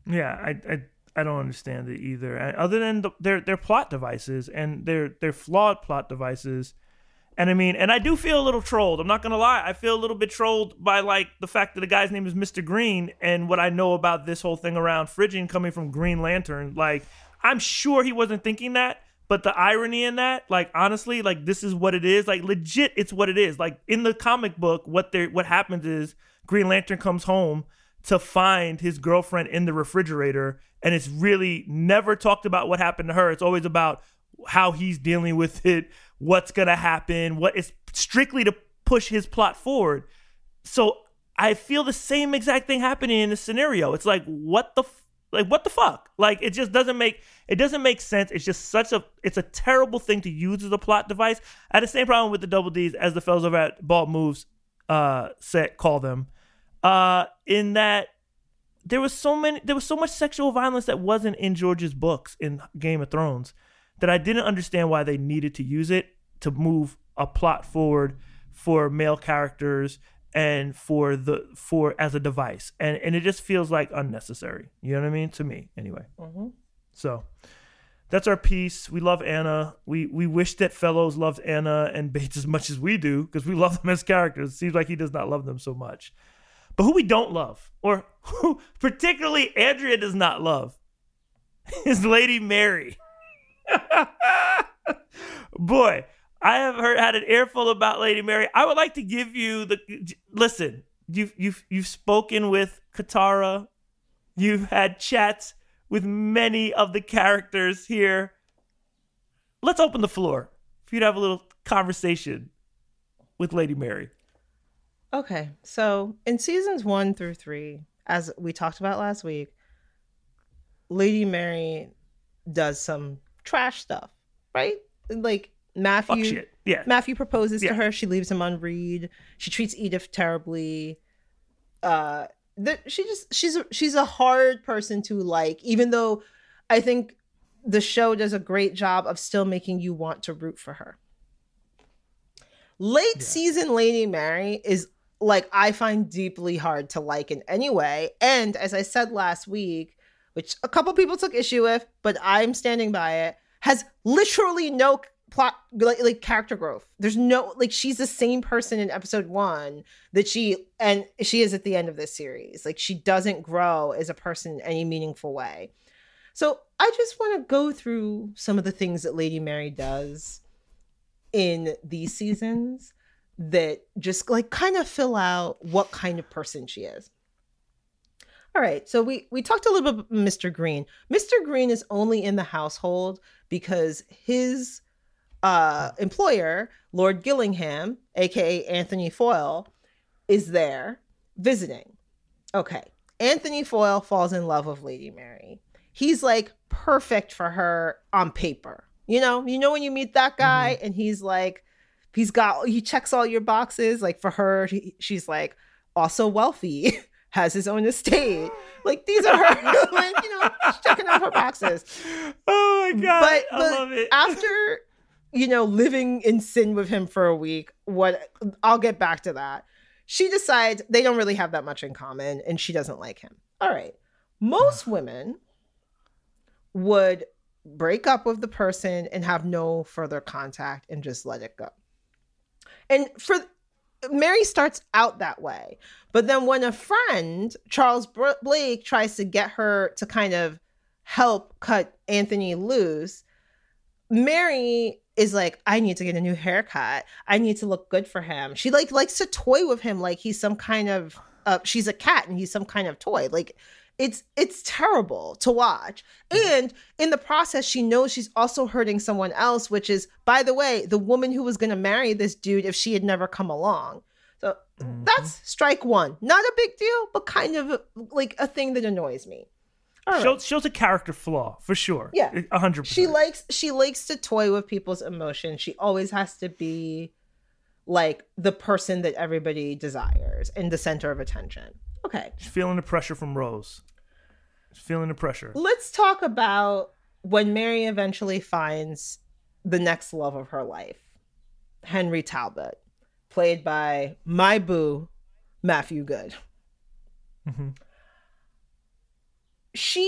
Yeah, I, I I don't understand it either. Other than the, their their plot devices and their their flawed plot devices. And I mean, and I do feel a little trolled. I'm not going to lie. I feel a little bit trolled by like the fact that the guy's name is Mister Green and what I know about this whole thing around Phrygian coming from Green Lantern. Like, I'm sure he wasn't thinking that, but the irony in that, like, honestly, like, this is what it is. Like, legit, it's what it is. Like, in the comic book, what they what happens is Green Lantern comes home to find his girlfriend in the refrigerator, and it's really never talked about what happened to her. It's always about how he's dealing with it, what's going to happen, what is strictly to push his plot forward. So I feel the same exact thing happening in this scenario. It's like, what the, f- like, what the fuck? Like, it just doesn't make, it doesn't make sense. It's just such a, it's a terrible thing to use as a plot device. I had the same problem with the Double Ds as the fellows over at Bald Moves, uh, set, call them, uh, in that there was so many, there was so much sexual violence that wasn't in George's books in Game of Thrones that I didn't understand why they needed to use it to move a plot forward for male characters and for the for as a device, and and it just feels like unnecessary. You know what I mean? To me, anyway. Mm-hmm. So that's our piece. We love Anna. We we wish that Fellows loved Anna and Bates as much as we do because we love them as characters. It seems like he does not love them so much. But who we don't love, or who particularly Andrea does not love, is Lady Mary. Boy, I have heard had an earful about Lady Mary. I would like to give you the listen. You've you've you've spoken with Katara. You've had chats with many of the characters here. Let's open the floor for you to have a little conversation with Lady Mary. Okay, so in seasons one through three, as we talked about last week, Lady Mary does some trash stuff, right? Like Matthew, Fuck shit. Yeah. Matthew proposes yeah. to her. She leaves him unread. She treats Edith terribly. Uh, the, she just she's a, she's a hard person to like. Even though I think the show does a great job of still making you want to root for her. Late yeah. season Lady Mary is like I find deeply hard to like in any way. And as I said last week, which a couple people took issue with, but I'm standing by it, has literally no plot, like, like character growth. There's no, like, she's the same person in episode one that she, and she is at the end of this series. Like, she doesn't grow as a person in any meaningful way. So I just want to go through some of the things that Lady Mary does in these seasons that just, like, kind of fill out what kind of person she is. All right, so we, we talked a little bit about Mister Green. Mister Green is only in the household because his uh, employer, Lord Gillingham, a k a. Anthony Foyle, is there visiting. Okay, Anthony Foyle falls in love with Lady Mary. He's like perfect for her on paper. You know, you know when you meet that guy mm-hmm. and he's like, he's got, he checks all your boxes. Like for her, he, she's like also wealthy. Has his own estate. Like these are her, like, you know, checking off her boxes. Oh my God. But, I but love it. After, you know, living in sin with him for a week, what I'll get back to that. She decides they don't really have that much in common and she doesn't like him. All right. Most women would break up with the person and have no further contact and just let it go. And for Mary starts out that way. But then when a friend, Charles Blake, tries to get her to kind of help cut Anthony loose, Mary is like, I need to get a new haircut. I need to look good for him. She like likes to toy with him like he's some kind of, uh, she's a cat and he's some kind of toy. Like it's it's terrible to watch. And in the process, she knows she's also hurting someone else, which is, by the way, the woman who was going to marry this dude if she had never come along. So mm-hmm. that's strike one. Not a big deal, but kind of like a thing that annoys me. All shows, right. shows a character flaw for sure. Yeah, a hundred percent. She likes she likes to toy with people's emotions. She always has to be like the person that everybody desires and the center of attention. Okay. She's feeling the pressure from Rose. She's feeling the pressure. Let's talk about when Mary eventually finds the next love of her life, Henry Talbot, played by my boo, Matthew Good. Mm-hmm. She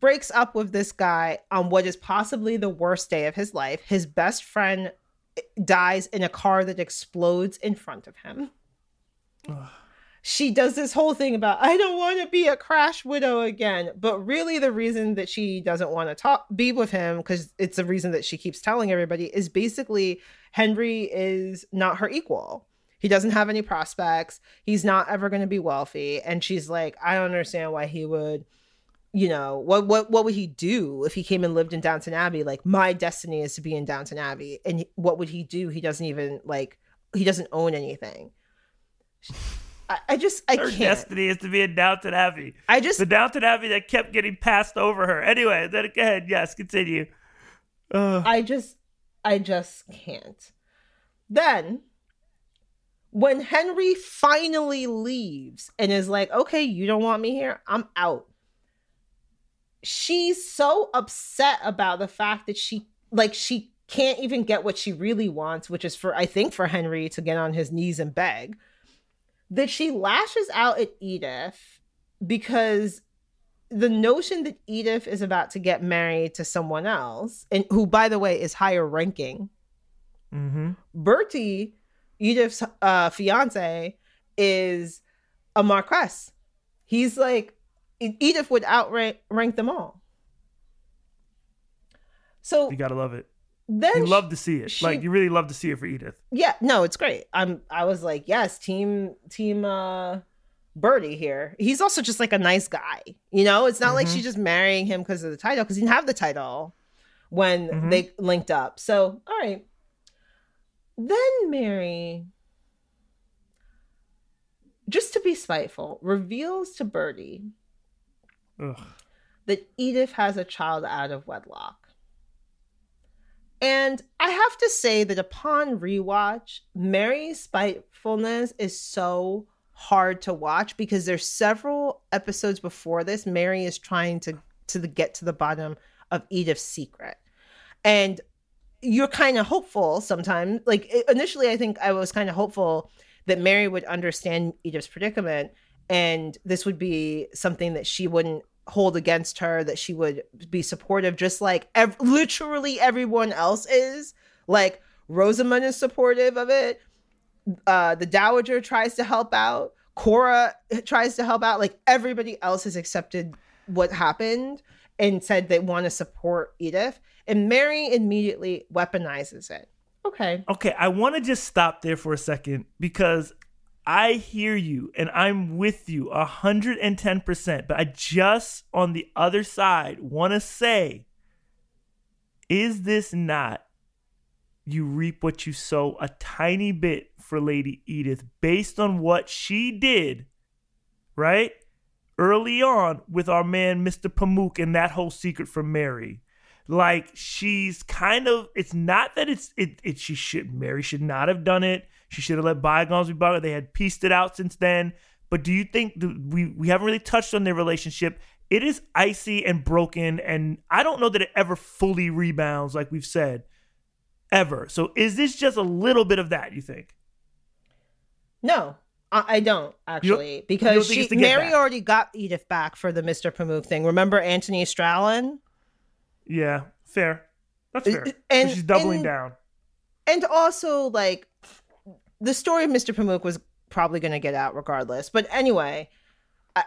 breaks up with this guy on what is possibly the worst day of his life. His best friend dies in a car that explodes in front of him. She does this whole thing about, I don't want to be a crash widow again. But really the reason that she doesn't want to talk, be with him, because it's the reason that she keeps telling everybody, is basically Henry is not her equal. He doesn't have any prospects. He's not ever going to be wealthy. And she's like, I don't understand why he would, you know, what what what would he do if he came and lived in Downton Abbey? Like, my destiny is to be in Downton Abbey. And what would he do? He doesn't even, like, he doesn't own anything. I, I just, I her can't. Her destiny is to be in Downton Abbey. I just. The Downton Abbey that kept getting passed over her. Anyway, then go ahead. Yes, continue. Uh. I just, I just can't. Then, when Henry finally leaves and is like, okay, you don't want me here, I'm out. She's so upset about the fact that she, like, she can't even get what she really wants, which is for, I think, for Henry to get on his knees and beg, that she lashes out at Edith because the notion that Edith is about to get married to someone else, and who, by the way, is higher ranking. Mm-hmm. Bertie, Edith's uh, fiance, is a Marquess. He's like, Edith would outrank rank them all. So you gotta love it. Then you love to see it. she, like you really love to see it for Edith. Yeah, no, it's great. I'm. I was like, yes, team, team, uh, Bertie here. He's also just like a nice guy. You know, it's not mm-hmm. like she's just marrying him because of the title, because he didn't have the title when mm-hmm. they linked up. So, all right. Then Mary, just to be spiteful, reveals to Bertie Ugh. that Edith has a child out of wedlock. And I have to say that upon rewatch, Mary's spitefulness is so hard to watch because there's several episodes before this, Mary is trying to, to the, get to the bottom of Edith's secret. And you're kind of hopeful sometimes. Like, initially, I think I was kind of hopeful that Mary would understand Edith's predicament and this would be something that she wouldn't hold against her, that she would be supportive, just like ev- literally everyone else is. Like, Rosamund is supportive of it. Uh, the Dowager tries to help out. Cora tries to help out. Like, everybody else has accepted what happened and said they want to support Edith. And Mary immediately weaponizes it. Okay. Okay, I want to just stop there for a second because I hear you and I'm with you one hundred ten percent. But I just, on the other side, want to say, is this not you reap what you sow a tiny bit for Lady Edith based on what she did, right? Early on with our man, Mister Pamuk, and that whole secret from Mary. Like, she's kind of, it's not that it's, it, it she should, Mary should not have done it. She should have let bygones be bygones. They had pieced it out since then. But do you think, we, we haven't really touched on their relationship. It is icy and broken, and I don't know that it ever fully rebounds, like we've said, ever. So is this just a little bit of that, you think? No, I, I don't, actually. You, because you she, Mary back? already got Edith back for the Mister Pamuk thing. Remember Anthony Strallen? Yeah, fair. That's fair. And so she's doubling and, down. And also, like, the story of Mister Pamuk was probably going to get out regardless. But anyway, I,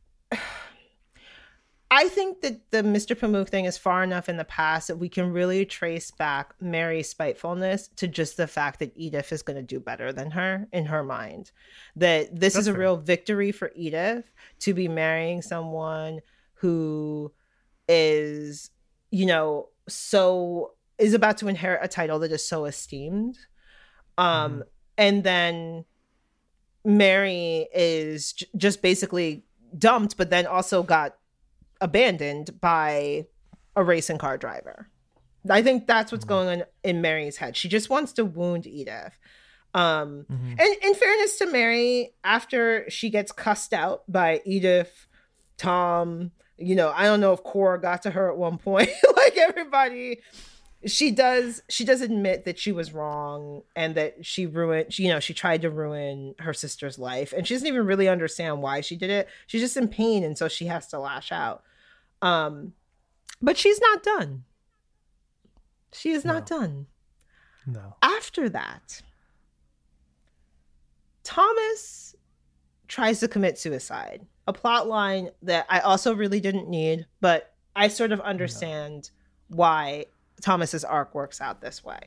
I think that the Mister Pamuk thing is far enough in the past that we can really trace back Mary's spitefulness to just the fact that Edith is going to do better than her in her mind. That this That's is a fair. real victory for Edith to be marrying someone who is, you know, so is about to inherit a title that is so esteemed. Um, mm. And then Mary is j- just basically dumped, but then also got abandoned by a racing car driver. I think that's what's mm. going on in Mary's head. She just wants to wound Edith. Um, mm-hmm. And in fairness to Mary, after she gets cussed out by Edith, Tom, you know, I don't know if Cora got to her at one point. Like, everybody, she does, she does admit that she was wrong and that she ruined, she, you know, she tried to ruin her sister's life. And she doesn't even really understand why she did it. She's just in pain. And so she has to lash out. Um, but she's not done. She is not No. done. No. After that, Thomas tries to commit suicide. A plot line that I also really didn't need, but I sort of understand no. why Thomas's arc works out this way.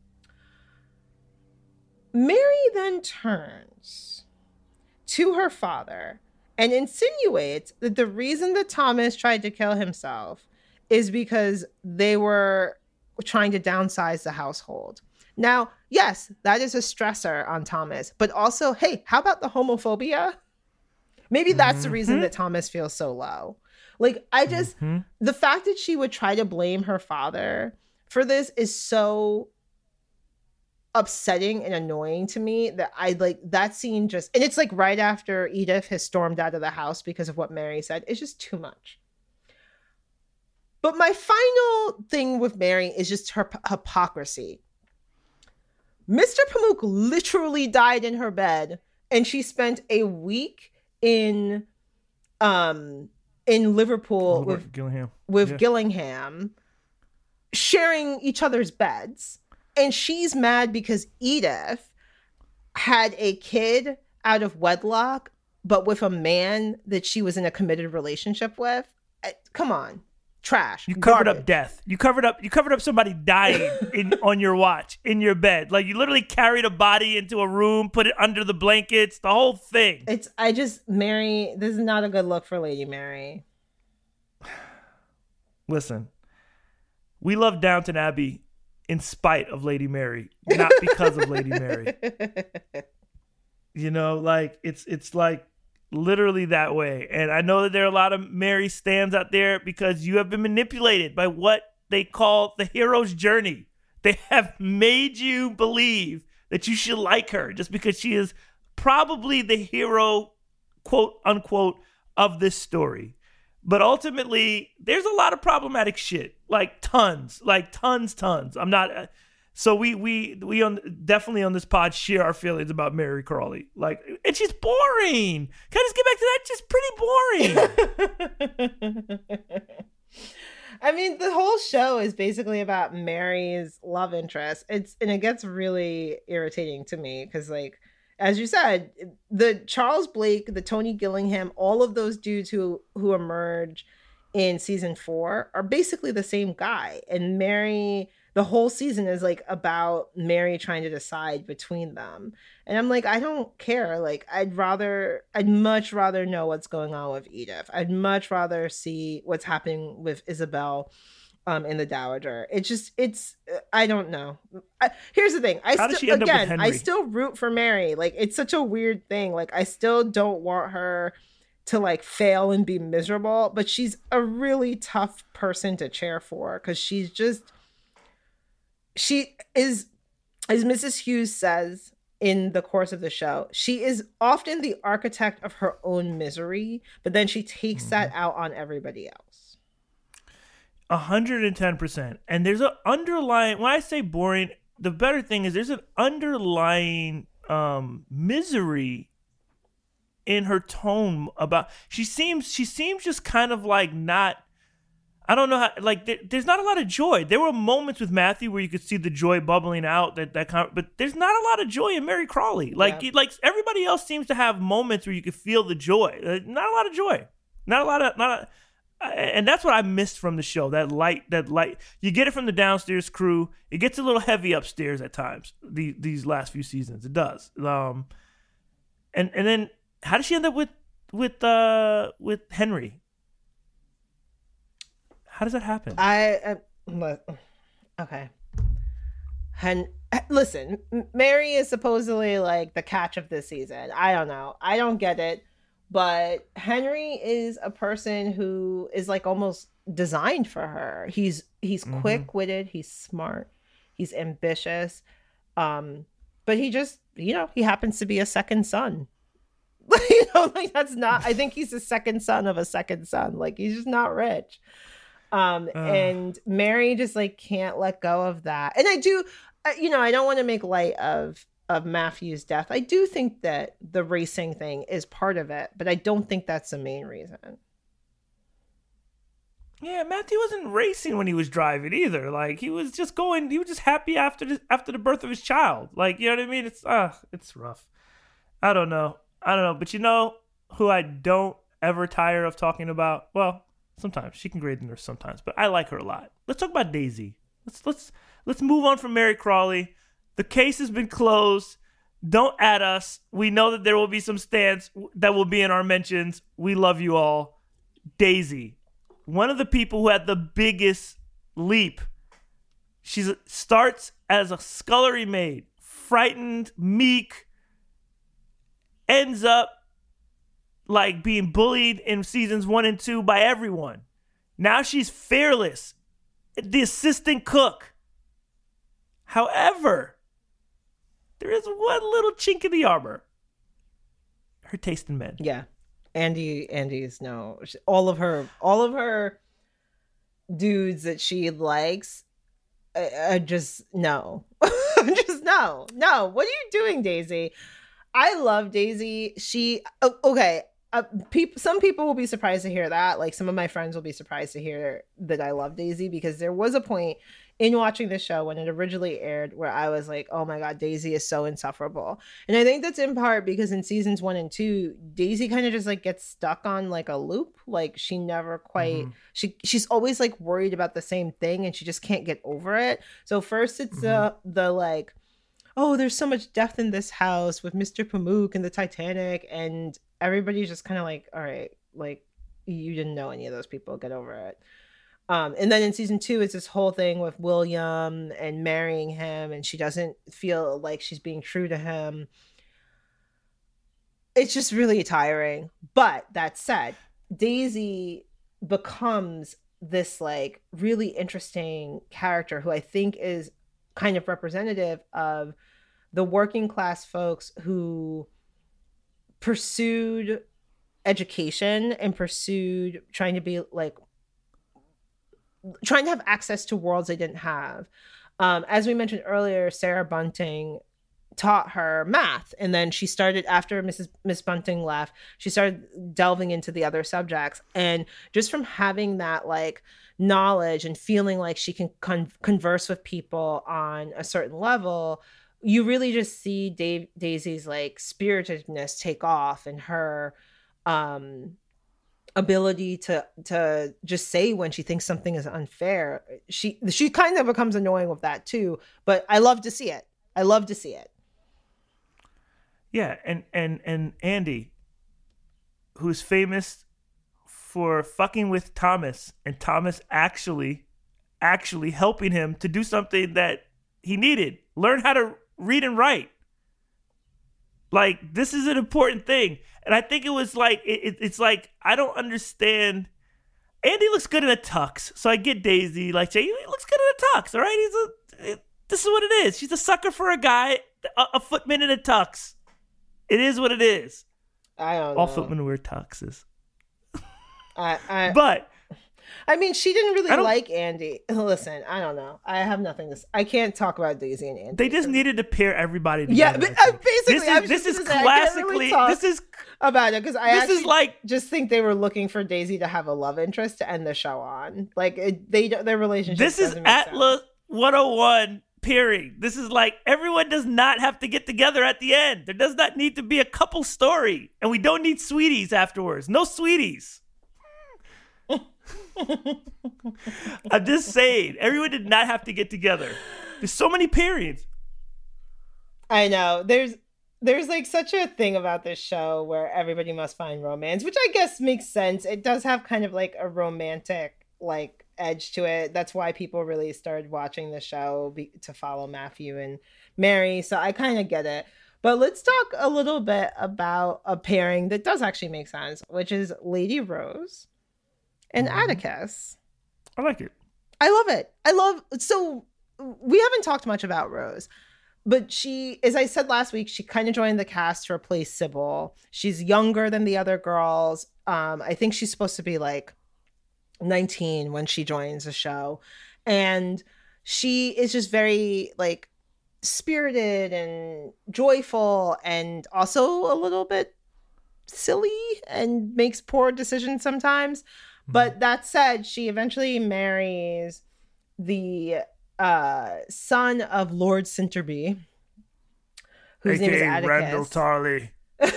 Mary then turns to her father and insinuates that the reason that Thomas tried to kill himself is because they were trying to downsize the household. Now, yes, that is a stressor on Thomas, but also, hey, how about the homophobia? Maybe that's mm-hmm. the reason that Thomas feels so low. Like, I just, mm-hmm. the fact that she would try to blame her father for this is so upsetting and annoying to me that I like that scene just, and it's like right after Edith has stormed out of the house because of what Mary said. It's just too much. But my final thing with Mary is just her p- hypocrisy. Mister Pamuk literally died in her bed, and she spent a week in um in Liverpool with Gillingham with yeah. Gillingham sharing each other's beds. And she's mad because Edith had a kid out of wedlock, but with a man that she was in a committed relationship with. Come on. Trash. You covered Garbage. up death. You covered up you covered up somebody dying in on your watch, in your bed. Like, you literally carried a body into a room, put it under the blankets, the whole thing. It's I just Mary, this is not a good look for Lady Mary. Listen. We love Downton Abbey in spite of Lady Mary, not because of Lady Mary. You know, like it's it's like literally that way. And I know that there are a lot of Mary stans out there because you have been manipulated by what they call the hero's journey. They have made you believe that you should like her just because she is probably the hero, quote unquote, of this story. But ultimately, there's a lot of problematic shit, like tons, like tons, tons. I'm not. Uh, so we we we on definitely on this pod share our feelings about Mary Crawley. Like, and she's boring. Can I just get back to that? Just pretty boring. I mean, the whole show is basically about Mary's love interest. It's and it gets really irritating to me because, like, as you said, the Charles Blake, the Tony Gillingham, all of those dudes who who emerge in season four are basically the same guy. And Mary, the whole season is like about Mary trying to decide between them. And I'm like, I don't care. Like, I'd rather, I'd much rather know what's going on with Edith. I'd much rather see what's happening with Isabel. Um, in the Dowager. It's just, it's, I don't know. I, here's the thing. I How does still, she end up with again, Henry? I still root for Mary. Like, it's such a weird thing. Like, I still don't want her to like fail and be miserable, but she's a really tough person to cheer for because she's just, she is, as Missus Hughes says in the course of the show, she is often the architect of her own misery, but then she takes mm-hmm. that out on everybody else. one hundred ten percent. And there's an underlying, when I say boring, the better thing is there's an underlying um, misery in her tone about, she seems, she seems just kind of like not, I don't know how, like there, there's not a lot of joy. There were moments with Matthew where you could see the joy bubbling out, that, that kind of, but there's not a lot of joy in Mary Crawley. Like, yeah. like everybody else seems to have moments where you could feel the joy. Uh, not a lot of joy. Not a lot of, not a, and that's what I missed from the show. That light, that light. You get it from the downstairs crew. It gets a little heavy upstairs at times. The, these last few seasons, it does. Um, and and then how does she end up with with uh with Henry? How does that happen? I uh, okay. Hen, listen, Mary is supposedly like the catch of this season. I don't know. I don't get it. But Henry is a person who is like almost designed for her. He's he's mm-hmm. quick-witted, he's smart, he's ambitious. Um, but he just, you know, he happens to be a second son. You know, like that's not, I think he's the second son of a second son. Like, he's just not rich. Um, uh. And Mary just like can't let go of that. And I do, you know, I don't want to make light of of Matthew's death. I do think that the racing thing is part of it, but I don't think that's the main reason. Yeah, Matthew wasn't racing when he was driving either. Like, he was just going, he was just happy after the, after the birth of his child. Like, you know what I mean? It's, uh, it's rough. I don't know. I don't know. But you know who I don't ever tire of talking about? Well, sometimes. She can grade the nurse sometimes. But I like her a lot. Let's talk about Daisy. Let's, let's, let's move on from Mary Crawley. The case has been closed. Don't add us. We know that there will be some stands that will be in our mentions. We love you all. Daisy. One of the people who had the biggest leap. She starts as a scullery maid, frightened, meek, ends up like being bullied in seasons one and two by everyone. Now she's fearless, the assistant cook. However, there is one little chink in the armor. Her taste in men. Yeah. Andy, Andy's no, all of her, all of her dudes that she likes, I, I just no, just no, no. What are you doing, Daisy? I love Daisy. She oh, okay. Uh, people, some people will be surprised to hear that. Like some of my friends will be surprised to hear that I love Daisy, because there was a point in watching this show when it originally aired where I was like, oh my God, Daisy is so insufferable. And I think that's in part because in seasons one and two, Daisy kind of just like gets stuck on like a loop. Like she never quite, mm-hmm. she she's always like worried about the same thing and she just can't get over it. So first it's mm-hmm. uh, the like, oh, there's so much death in this house with Mister Pamuk and the Titanic. And everybody's just kind of like, all right, like you didn't know any of those people, get over it. Um, and then in season two, it's this whole thing with William and marrying him, and she doesn't feel like she's being true to him. It's just really tiring. But that said, Daisy becomes this like really interesting character who I think is kind of representative of the working class folks who pursued education and pursued trying to be like trying to have access to worlds they didn't have. Um, as we mentioned earlier, Sarah Bunting taught her math, and then she started, after Missus Miss Bunting left, she started delving into the other subjects. And just from having that like knowledge and feeling like she can con- converse with people on a certain level, you really just see Dave- Daisy's like spiritedness take off, and her um ability to to just say when she thinks something is unfair. She she kind of becomes annoying with that too, but I love to see it. I love to see it. Yeah, and and and Andy, who's famous for fucking with Thomas, and Thomas actually actually helping him to do something that he needed. Learn how to read and write. Like, this is an important thing. And I think it was like, it, it, it's like, I don't understand. Andy looks good in a tux. So I get Daisy. Like, he looks good in a tux, all right? He's a, it, this is what it is. She's a sucker for a guy, a, a footman in a tux. It is what it is. I don't know. All footmen wear tuxes. I, I, but. I mean, she didn't really like Andy. Listen, I don't know. I have nothing to say. I can't talk about Daisy and Andy. They just needed to pair everybody together. Yeah, but, uh, basically, this is, this is classically. Really this is about it because I this actually is like just think they were looking for Daisy to have a love interest to end the show on. Like it, they, their relationship. This is Atlas one oh one pairing. This is like everyone does not have to get together at the end. There does not need to be a couple story, and we don't need sweeties afterwards. No sweeties. I'm just saying, everyone did not have to get together. There's so many periods. I know. There's there's like such a thing about this show where everybody must find romance, which I guess makes sense. It does have kind of like a romantic like edge to it. That's why people really started watching the show be, to follow Matthew and Mary. So I kind of get it. But let's talk a little bit about a pairing that does actually make sense, which is Lady Rose and mm-hmm. Atticus. I like it. I love it. I love, so we haven't talked much about Rose, but she, as I said last week, she kind of joined the cast to replace Sybil. She's younger than the other girls. Um, I think she's supposed to be like nineteen when she joins the show. And she is just very like spirited and joyful and also a little bit silly and makes poor decisions sometimes. But that said, she eventually marries the uh, son of Lord Sinterby, whose A K A name is Atticus. Randall Tarley.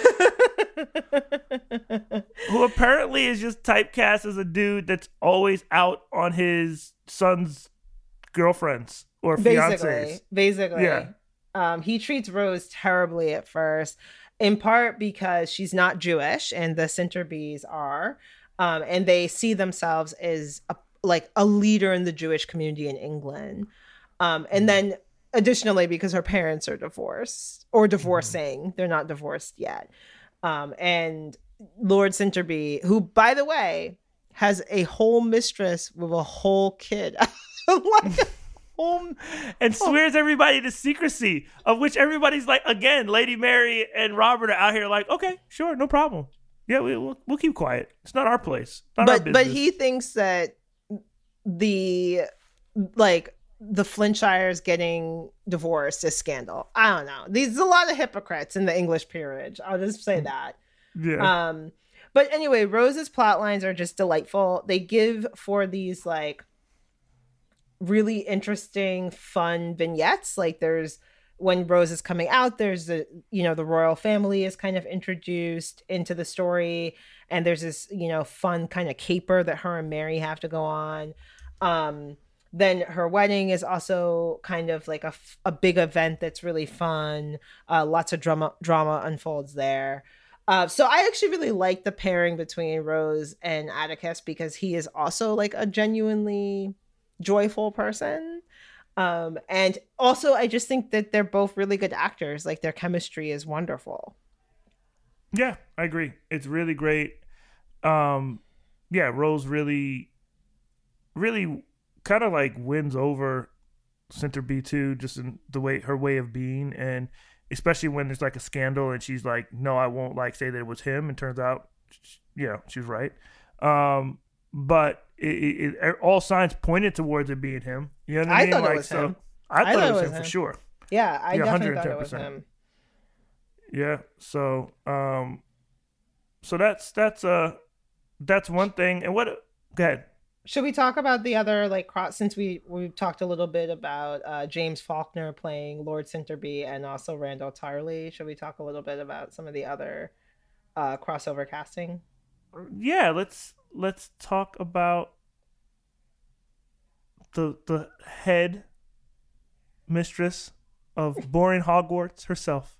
Who apparently is just typecast as a dude that's always out on his son's girlfriends or fiancés. Basically, basically. Yeah. Um, he treats Rose terribly at first, in part because she's not Jewish and the Sinterbys are, um, and they see themselves as a, like a leader in the Jewish community in England. Um, and then additionally, because her parents are divorced or divorcing, mm-hmm. they're not divorced yet. Um, and Lord Sinterby, who, by the way, has a whole mistress with a whole kid. Like a whole... And swears everybody to secrecy, of which everybody's like, again, Lady Mary and Robert are out here like, okay, sure, no problem. Yeah, we, we'll, we'll keep quiet. It's not our place. Not but, our business. But he thinks that the, like... the Flintshires getting divorced is scandal. I don't know. There's a lot of hypocrites in the English peerage. I'll just say that. Yeah. Um, but anyway, Rose's plot lines are just delightful. They give for these like really interesting, fun vignettes. Like there's when Rose is coming out, there's the, you know, the royal family is kind of introduced into the story. And there's this, you know, fun kind of caper that her and Mary have to go on. Um, Then her wedding is also kind of like a, a big event that's really fun. Uh, lots of drama drama unfolds there. Uh, so I actually really like the pairing between Rose and Atticus because he is also like a genuinely joyful person. Um, and also I just think that they're both really good actors. Like their chemistry is wonderful. Yeah, I agree. It's really great. Um, yeah, Rose really, really... kind of like wins over Sinterby too, just in the way her way of being, and especially when there's like a scandal and she's like, no, I won't like say that it was him, and turns out, you know, she's right. Um, but it, it, it, all signs pointed towards it being him. You know what I, I mean? Thought like, it was so him. I thought, I thought it was him, him for sure. Yeah, I yeah, definitely thought it was him. Yeah. So, um, so that's that's uh that's one thing. And what? Go ahead. Should we talk about the other, like, cross, since we, we talked a little bit about uh, James Faulkner playing Lord Sinterby and also Randall Tarley. Should we talk a little bit about some of the other uh, crossover casting? Yeah, let's let's talk about the the head mistress of boring Hogwarts herself.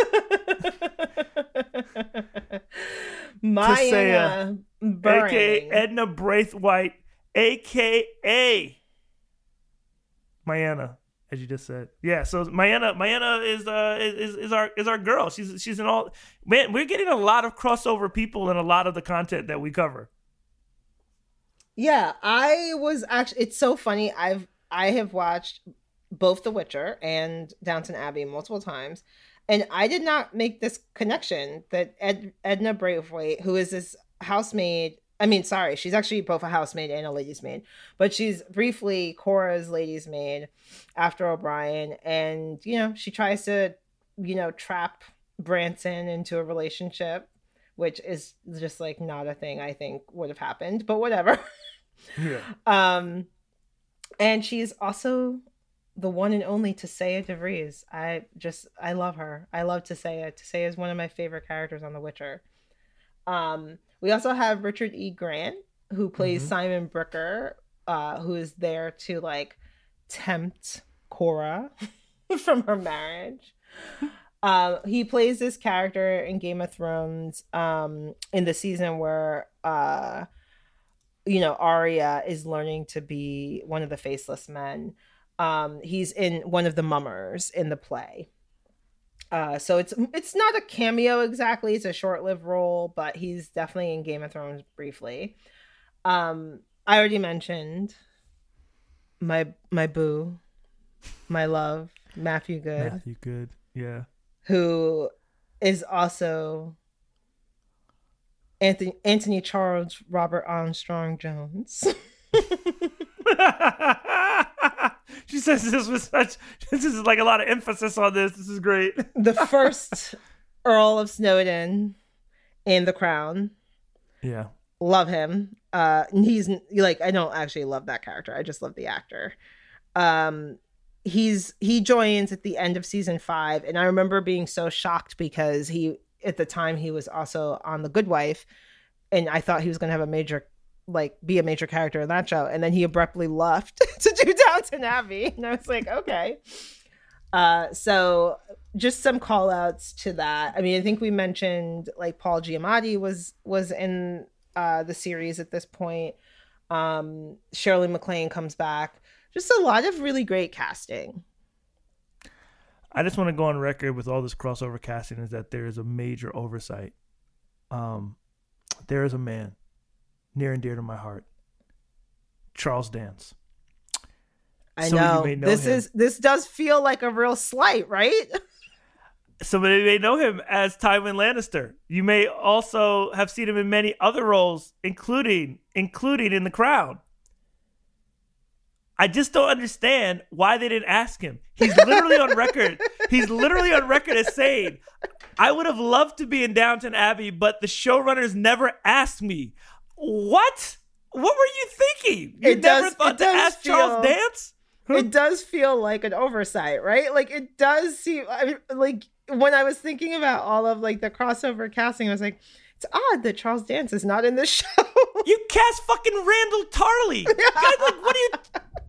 Maya Burring, A K A Edna Braithwaite, A K A Mayanna, as you just said. Yeah, so Mayanna, Mayanna is uh is is our is our girl. She's she's in all. Man, we're getting a lot of crossover people in a lot of the content that we cover. Yeah, I was actually. It's so funny. I've I have watched both The Witcher and Downton Abbey multiple times, and I did not make this connection that Ed, Edna Braithwaite, who is this housemaid. I mean, sorry, she's actually both a housemaid and a lady's maid, but she's briefly Cora's lady's maid after O'Brien. And, you know, she tries to, you know, trap Branson into a relationship, which is just like not a thing I think would have happened, but whatever. Yeah. Um, and she's also the one and only Tissaia DeVries. I just, I love her. I love Tissaia. Tissaia is one of my favorite characters on The Witcher. Um, we also have Richard E. Grant, who plays mm-hmm. Simon Bricker, uh, who is there to like tempt Cora from her marriage. Uh, he plays this character in Game of Thrones um, in the season where, uh, you know, Arya is learning to be one of the Faceless Men. Um, he's in one of the mummers in the play. Uh, so it's it's not a cameo exactly. It's a short-lived role, but he's definitely in Game of Thrones briefly. Um, I already mentioned my my boo, my love, Matthew Good. Matthew Good, yeah. Who is also Anthony Anthony Charles Robert Armstrong Jones. She says this with such, this is like a lot of emphasis on this. This is great. The first Earl of Snowdon in The Crown. Yeah. love him. Uh, he's like, I don't actually love that character. I just love the actor. Um, he's he joins at the end of season five, and I remember being so shocked because he at the time he was also on The Good Wife, and I thought he was going to have a major like be a major character in that show, and then he abruptly left to do Downton Abbey, and I was like, okay. Uh, so just some call outs to that. I mean, I think we mentioned like Paul Giamatti was was in uh, the series at this point. Um, Shirley MacLaine comes back. Just a lot of really great casting. I just want to go on record with all this crossover casting is that there is a major oversight. Um, there is a man near and dear to my heart, Charles Dance. I know, know this him. is this does feel like a real slight, right? Some of you may know him as Tywin Lannister. You may also have seen him in many other roles, including including in The Crown. I just don't understand why they didn't ask him. He's literally on record. He's literally on record as saying, "I would have loved to be in Downton Abbey, but the showrunners never asked me." What? What were you thinking? You it never does, thought to ask feel, Charles Dance? Huh? It does feel like an oversight, right? Like it does seem I mean, like when I was thinking about all of like the crossover casting, I was like, it's odd that Charles Dance is not in this show. You cast fucking Randall Tarley. Guys, like, what do you?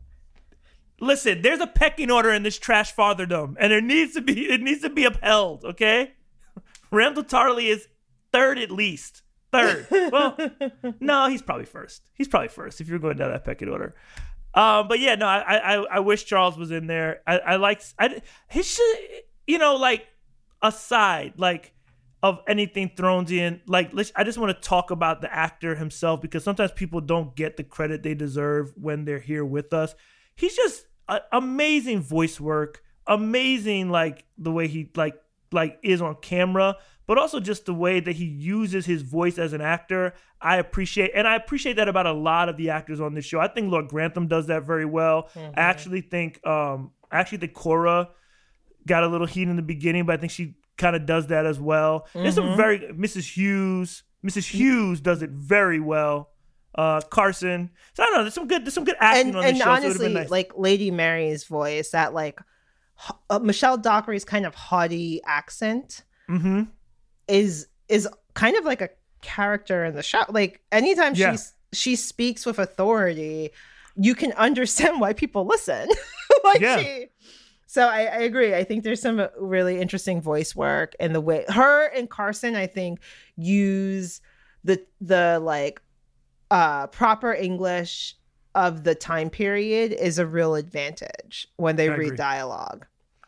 Listen, there's a pecking order in this trash fatherdom, and it needs to be it needs to be upheld. Okay, Randall Tarley is third at least. Third. Well, no, he's probably first. He's probably first if you're going down that pecking order. Um, but yeah, no, I, I I wish Charles was in there. I, I like I his you know like aside like of anything Thronesian. Like let's, I just want to talk about the actor himself because sometimes people don't get the credit they deserve when they're here with us. He's just a, amazing voice work, amazing like the way he like like is on camera. But also just the way that he uses his voice as an actor, I appreciate. And I appreciate that about a lot of the actors on this show. I think Lord Grantham does that very well. Mm-hmm. I actually think um, I actually think Cora got a little heat in the beginning, but I think she kind of does that as well. Mm-hmm. There's some very Missus Hughes. Missus Hughes does it very well. Uh, Carson. So I don't know. There's some good. There's some good acting and, on this and show. And honestly, so it nice. like Lady Mary's voice, that like uh, Michelle Dockery's kind of haughty accent. Mm-hmm. is is kind of like a character in the show. Like anytime yeah. she she speaks with authority, you can understand why people listen. like yeah. she so I, I agree. I think there's some really interesting voice work and the way her and Carson I think use the the like uh proper English of the time period is a real advantage when they I read agree. dialogue.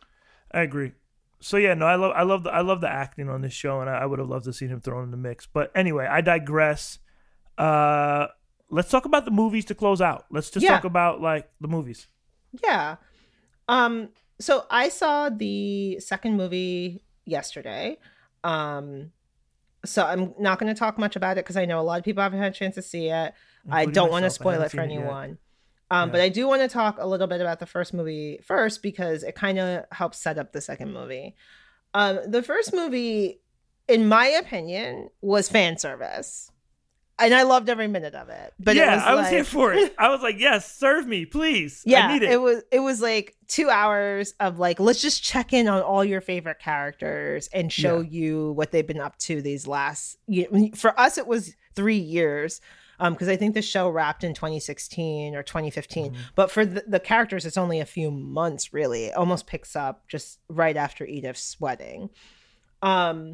I agree. So yeah, no, I love, I love, the, I love the acting on this show, and I, I would have loved to see him thrown in the mix. But anyway, I digress. Uh, let's talk about the movies to close out. Let's just yeah. talk about like the movies. Yeah. Um. So I saw the second movie yesterday. Um. So I'm not going to talk much about it because I know a lot of people haven't had a chance to see it. Including I don't want to spoil it for anyone. Um, yeah. But I do want to talk a little bit about the first movie first because it kind of helps set up the second movie. Um, the first movie, in my opinion, was fan service. And I loved every minute of it. But yeah, it was I was like, here for it. I was like, yes, serve me, please. Yeah, I need it. it was it was like two hours of like, let's just check in on all your favorite characters and show yeah. you what they've been up to these last. You, for us, it was three years. Because um, I think the show wrapped in twenty sixteen or twenty fifteen. Mm-hmm. But for the, the characters, it's only a few months, really. It almost picks up just right after Edith's wedding. Um,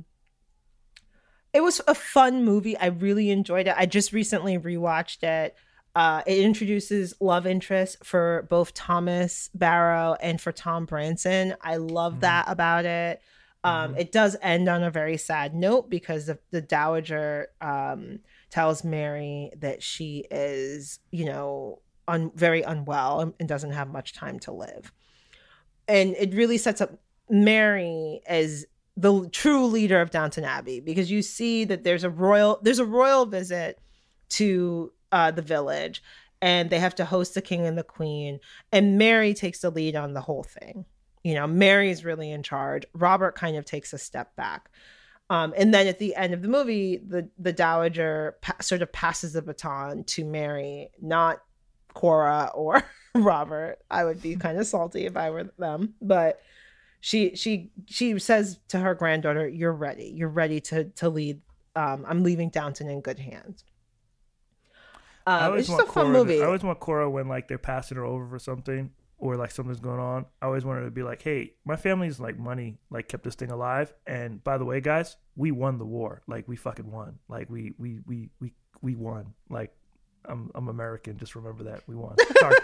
it was a fun movie. I really enjoyed it. I just recently rewatched it. Uh, it introduces love interest for both Thomas Barrow and for Tom Branson. I love mm-hmm. that about it. Um, mm-hmm. It does end on a very sad note because the, the Dowager... Um, tells Mary that she is, you know, un- very unwell and doesn't have much time to live. And it really sets up Mary as the true leader of Downton Abbey because you see that there's a royal there's a royal visit to uh, the village and they have to host the king and the queen. And Mary takes the lead on the whole thing. You know, Mary's really in charge. Robert kind of takes a step back. Um, and then at the end of the movie, the the dowager pa- sort of passes the baton to Mary, not Cora or Robert. I would be kind of salty if I were them, but she she she says to her granddaughter, "You're ready. You're ready to to lead. Um, I'm leaving Downton in good hands." Um, it's just a fun Cora movie. To, I always want Cora when like they're passing her over for something or like something's going on. I always want her to be like, "Hey, my family's like money like kept this thing alive. And by the way, guys, we won the war. Like we fucking won. Like we we we we we won. Like I'm I'm American. Just remember that we won." Sorry.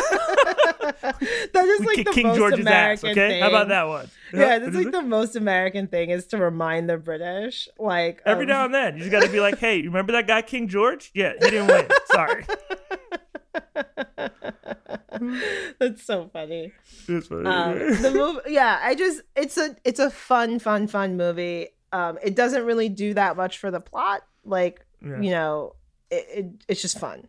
That is we like kick the King most George's American ass. Okay, thing. how about that one? Yeah, that's like the most American thing is to remind the British. Like every um, now and then, you just got to be like, "Hey, you remember that guy King George? Yeah, he didn't win. Sorry." That's so funny. It's funny. Um, the movie, yeah, I just it's a it's a fun, fun, fun movie. Um, it doesn't really do that much for the plot. Like Yeah. you know, it, it it's just fun.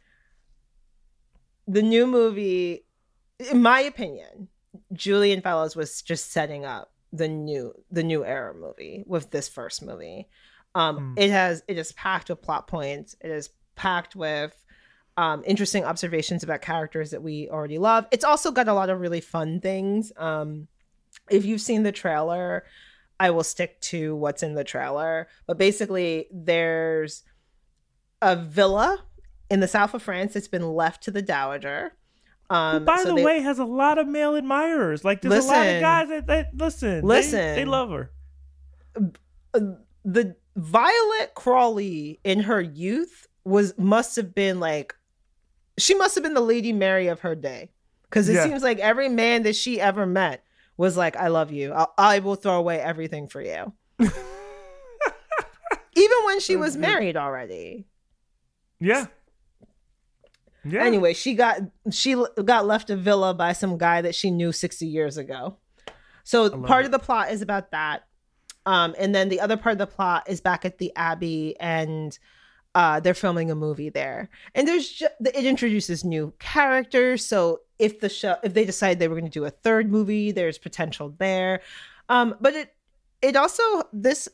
The new movie, in my opinion, Julian Fellows was just setting up the new the new era movie with this first movie. Um, Mm. It has it is packed with plot points. It is packed with um, interesting observations about characters that we already love. It's also got a lot of really fun things. Um, if you've seen the trailer, I will stick to what's in the trailer. But basically, there's a villa in the south of France that's been left to the dowager. Um, Who, by so the they- way, has a lot of male admirers. Like, there's a lot Listen. of guys that, that listen. Listen. They, they love her. the Violet Crawley in her youth was must have been like she must have been the Lady Mary of her day, because it Yeah. seems like every man that she ever met was like, "I love you. I'll, I will throw away everything for you." Even when she was married already. Yeah. Yeah. Anyway, she got she l- got left a villa by some guy that she knew sixty years ago. So love part it. of the plot is about that. Um, and then the other part of the plot is back at the Abbey, and uh, they're filming a movie there. And there's just, it introduces new characters. So if the show, if they decide they were going to do a third movie, there's potential there. Um, but it, it also this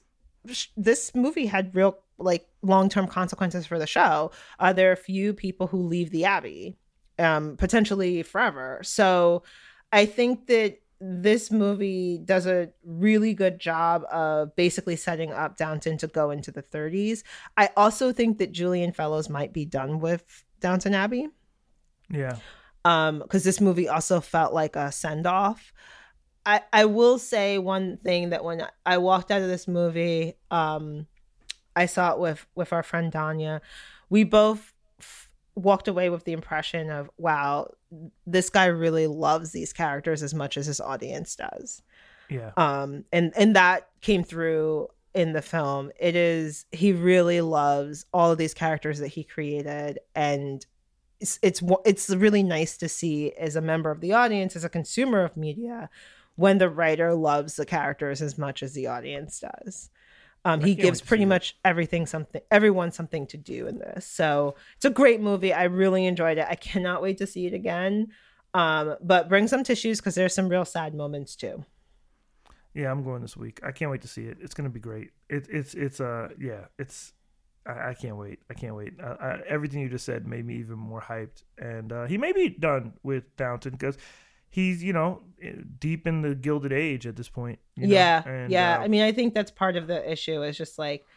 this movie had real like long-term consequences for the show. Uh, there are a few people who leave the Abbey, um, potentially forever. So I think that this movie does a really good job of basically setting up Downton to go into the thirties. I also think that Julian Fellows might be done with Downton Abbey. Yeah. Um, because this movie also felt like a send-off. I, I will say one thing, that when I walked out of this movie, um, I saw it with, with our friend Danya. We both f- walked away with the impression of, wow, this guy really loves these characters as much as his audience does. Yeah. Um, and, and that came through in the film. It is, he really loves all of these characters that he created. And it's, it's, it's really nice to see as a member of the audience, as a consumer of media, when the writer loves the characters as much as the audience does. Um, he can't gives wait to pretty see much everything something, everyone something to do in this. So it's a great movie. I really enjoyed it. I cannot wait to see it again. Um, but bring some tissues, because there's some real sad moments too. Yeah, I'm going this week. I can't wait to see it. It's gonna be great. It, it's it's uh yeah. It's I, I can't wait. I can't wait. I, I, everything you just said made me even more hyped. And uh, he may be done with Downton because he's, you know, deep in the Gilded Age at this point. You know? Yeah, and, yeah. Uh, I mean, I think that's part of the issue. Is just like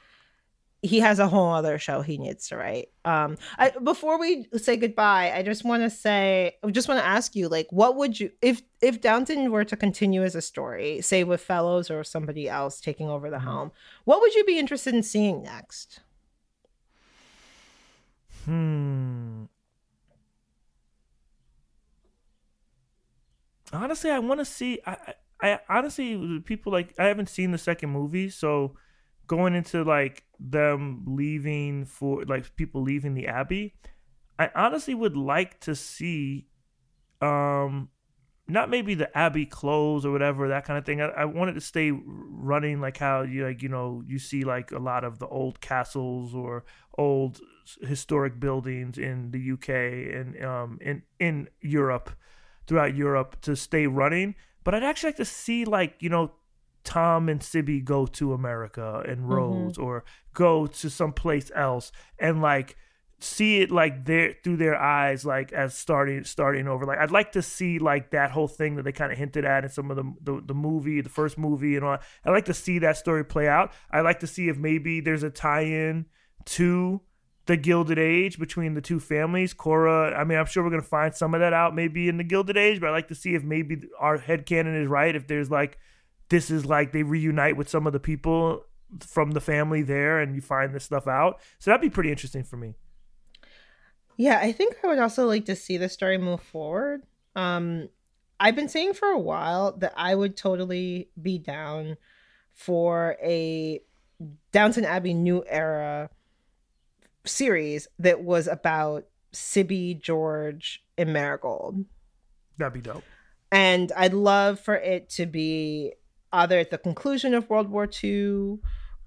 he has a whole other show he needs to write. Um, I, before we say goodbye, I just want to say, I just want to ask you, like, what would you, if if Downton were to continue as a story, say with Fellows or somebody else taking over the Mhm. helm, what would you be interested in seeing next? Hmm. Honestly, I want to see. I, I, I honestly, people like I haven't seen the second movie, so going into like them leaving for like people leaving the Abbey, I honestly would like to see, um, not maybe the Abbey close or whatever, that kind of thing. I, I wanted to stay running like how you like you know you see like a lot of the old castles or old historic buildings in the U K and um in in Europe. Throughout Europe to stay running, but I'd actually like to see like you know Tom and Sibby go to America and Rose, mm-hmm. or go to someplace else, and like see it like their through their eyes, like as starting starting over. Like I'd like to see like that whole thing that they kind of hinted at in some of the, the the movie, the first movie, and all. I'd like to see that story play out. I'd like to see if maybe there's a tie-in to the Gilded Age between the two families. Cora, I mean, I'm sure we're going to find some of that out maybe in the Gilded Age, but I'd like to see if maybe our headcanon is right, if there's like, this is like they reunite with some of the people from the family there and you find this stuff out. So that'd be pretty interesting for me. Yeah, I think I would also like to see the story move forward. Um, I've been saying for a while that I would totally be down for a Downton Abbey New Era series that was about Sibby, George, and Marigold. That'd be dope. And I'd love for it to be either at the conclusion of World War Two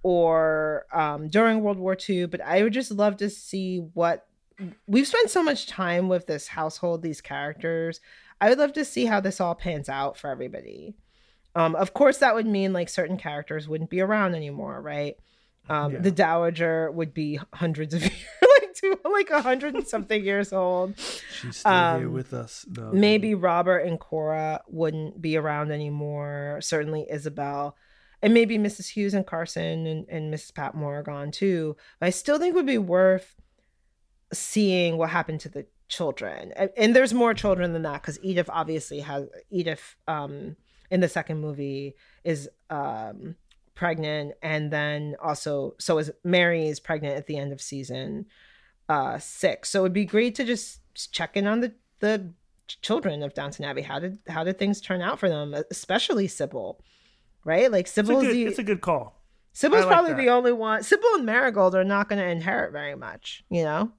or um, during World War Two. But I would just love to see what we've spent so much time with this household, these characters. I would love to see how this all pans out for everybody. Um, of course, that would mean like certain characters wouldn't be around anymore, right? Um, yeah. The Dowager would be hundreds of years, like to like a hundred and something years old. She's still um, here with us. No, maybe Robert and Cora wouldn't be around anymore. Certainly Isabel, and maybe Missus Hughes and Carson and, and Missus Patmore are gone too. But I still think it would be worth seeing what happened to the children. And, and there's more children than that because Edith obviously has Edith um, in the second movie is. Um, pregnant, and then also so is Mary is pregnant at the end of season uh six. So it'd be great to just check in on the the children of Downton Abbey. How did how did things turn out for them, especially Sybil, right? Like Sybil's it's a good, the, it's a good call. Sybil's like probably that. the only one. Sybil and Marigold are not going to inherit very much, you know.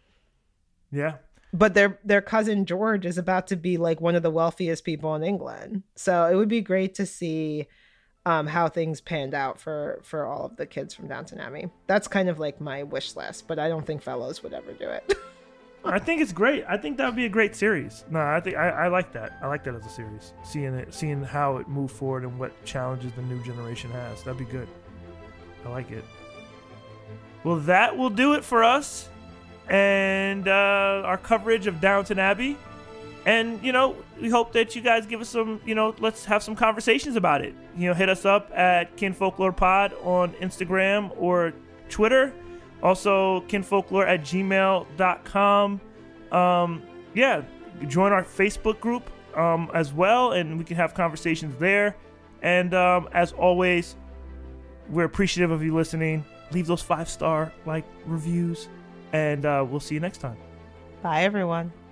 Yeah. But their their cousin George is about to be like one of the wealthiest people in England. So it would be great to see Um, how things panned out for, for all of the kids from Downton Abbey. That's kind of like my wish list, but I don't think Fellows would ever do it. I think it's great. I think that would be a great series. No, I think I, I like that. I like that as a series. Seeing it, seeing how it moved forward and what challenges the new generation has. That'd be good. I like it. Well, that will do it for us and uh, our coverage of Downton Abbey. And, you know, we hope that you guys give us some, you know, let's have some conversations about it. You know, hit us up at Kinfolklore Pod on Instagram or Twitter. Also, kinfolklore at gmail dot com. Um, yeah, join our Facebook group um, as well, and we can have conversations there. And um, as always, we're appreciative of you listening. Leave those five-star like reviews, and uh, we'll see you next time. Bye, everyone.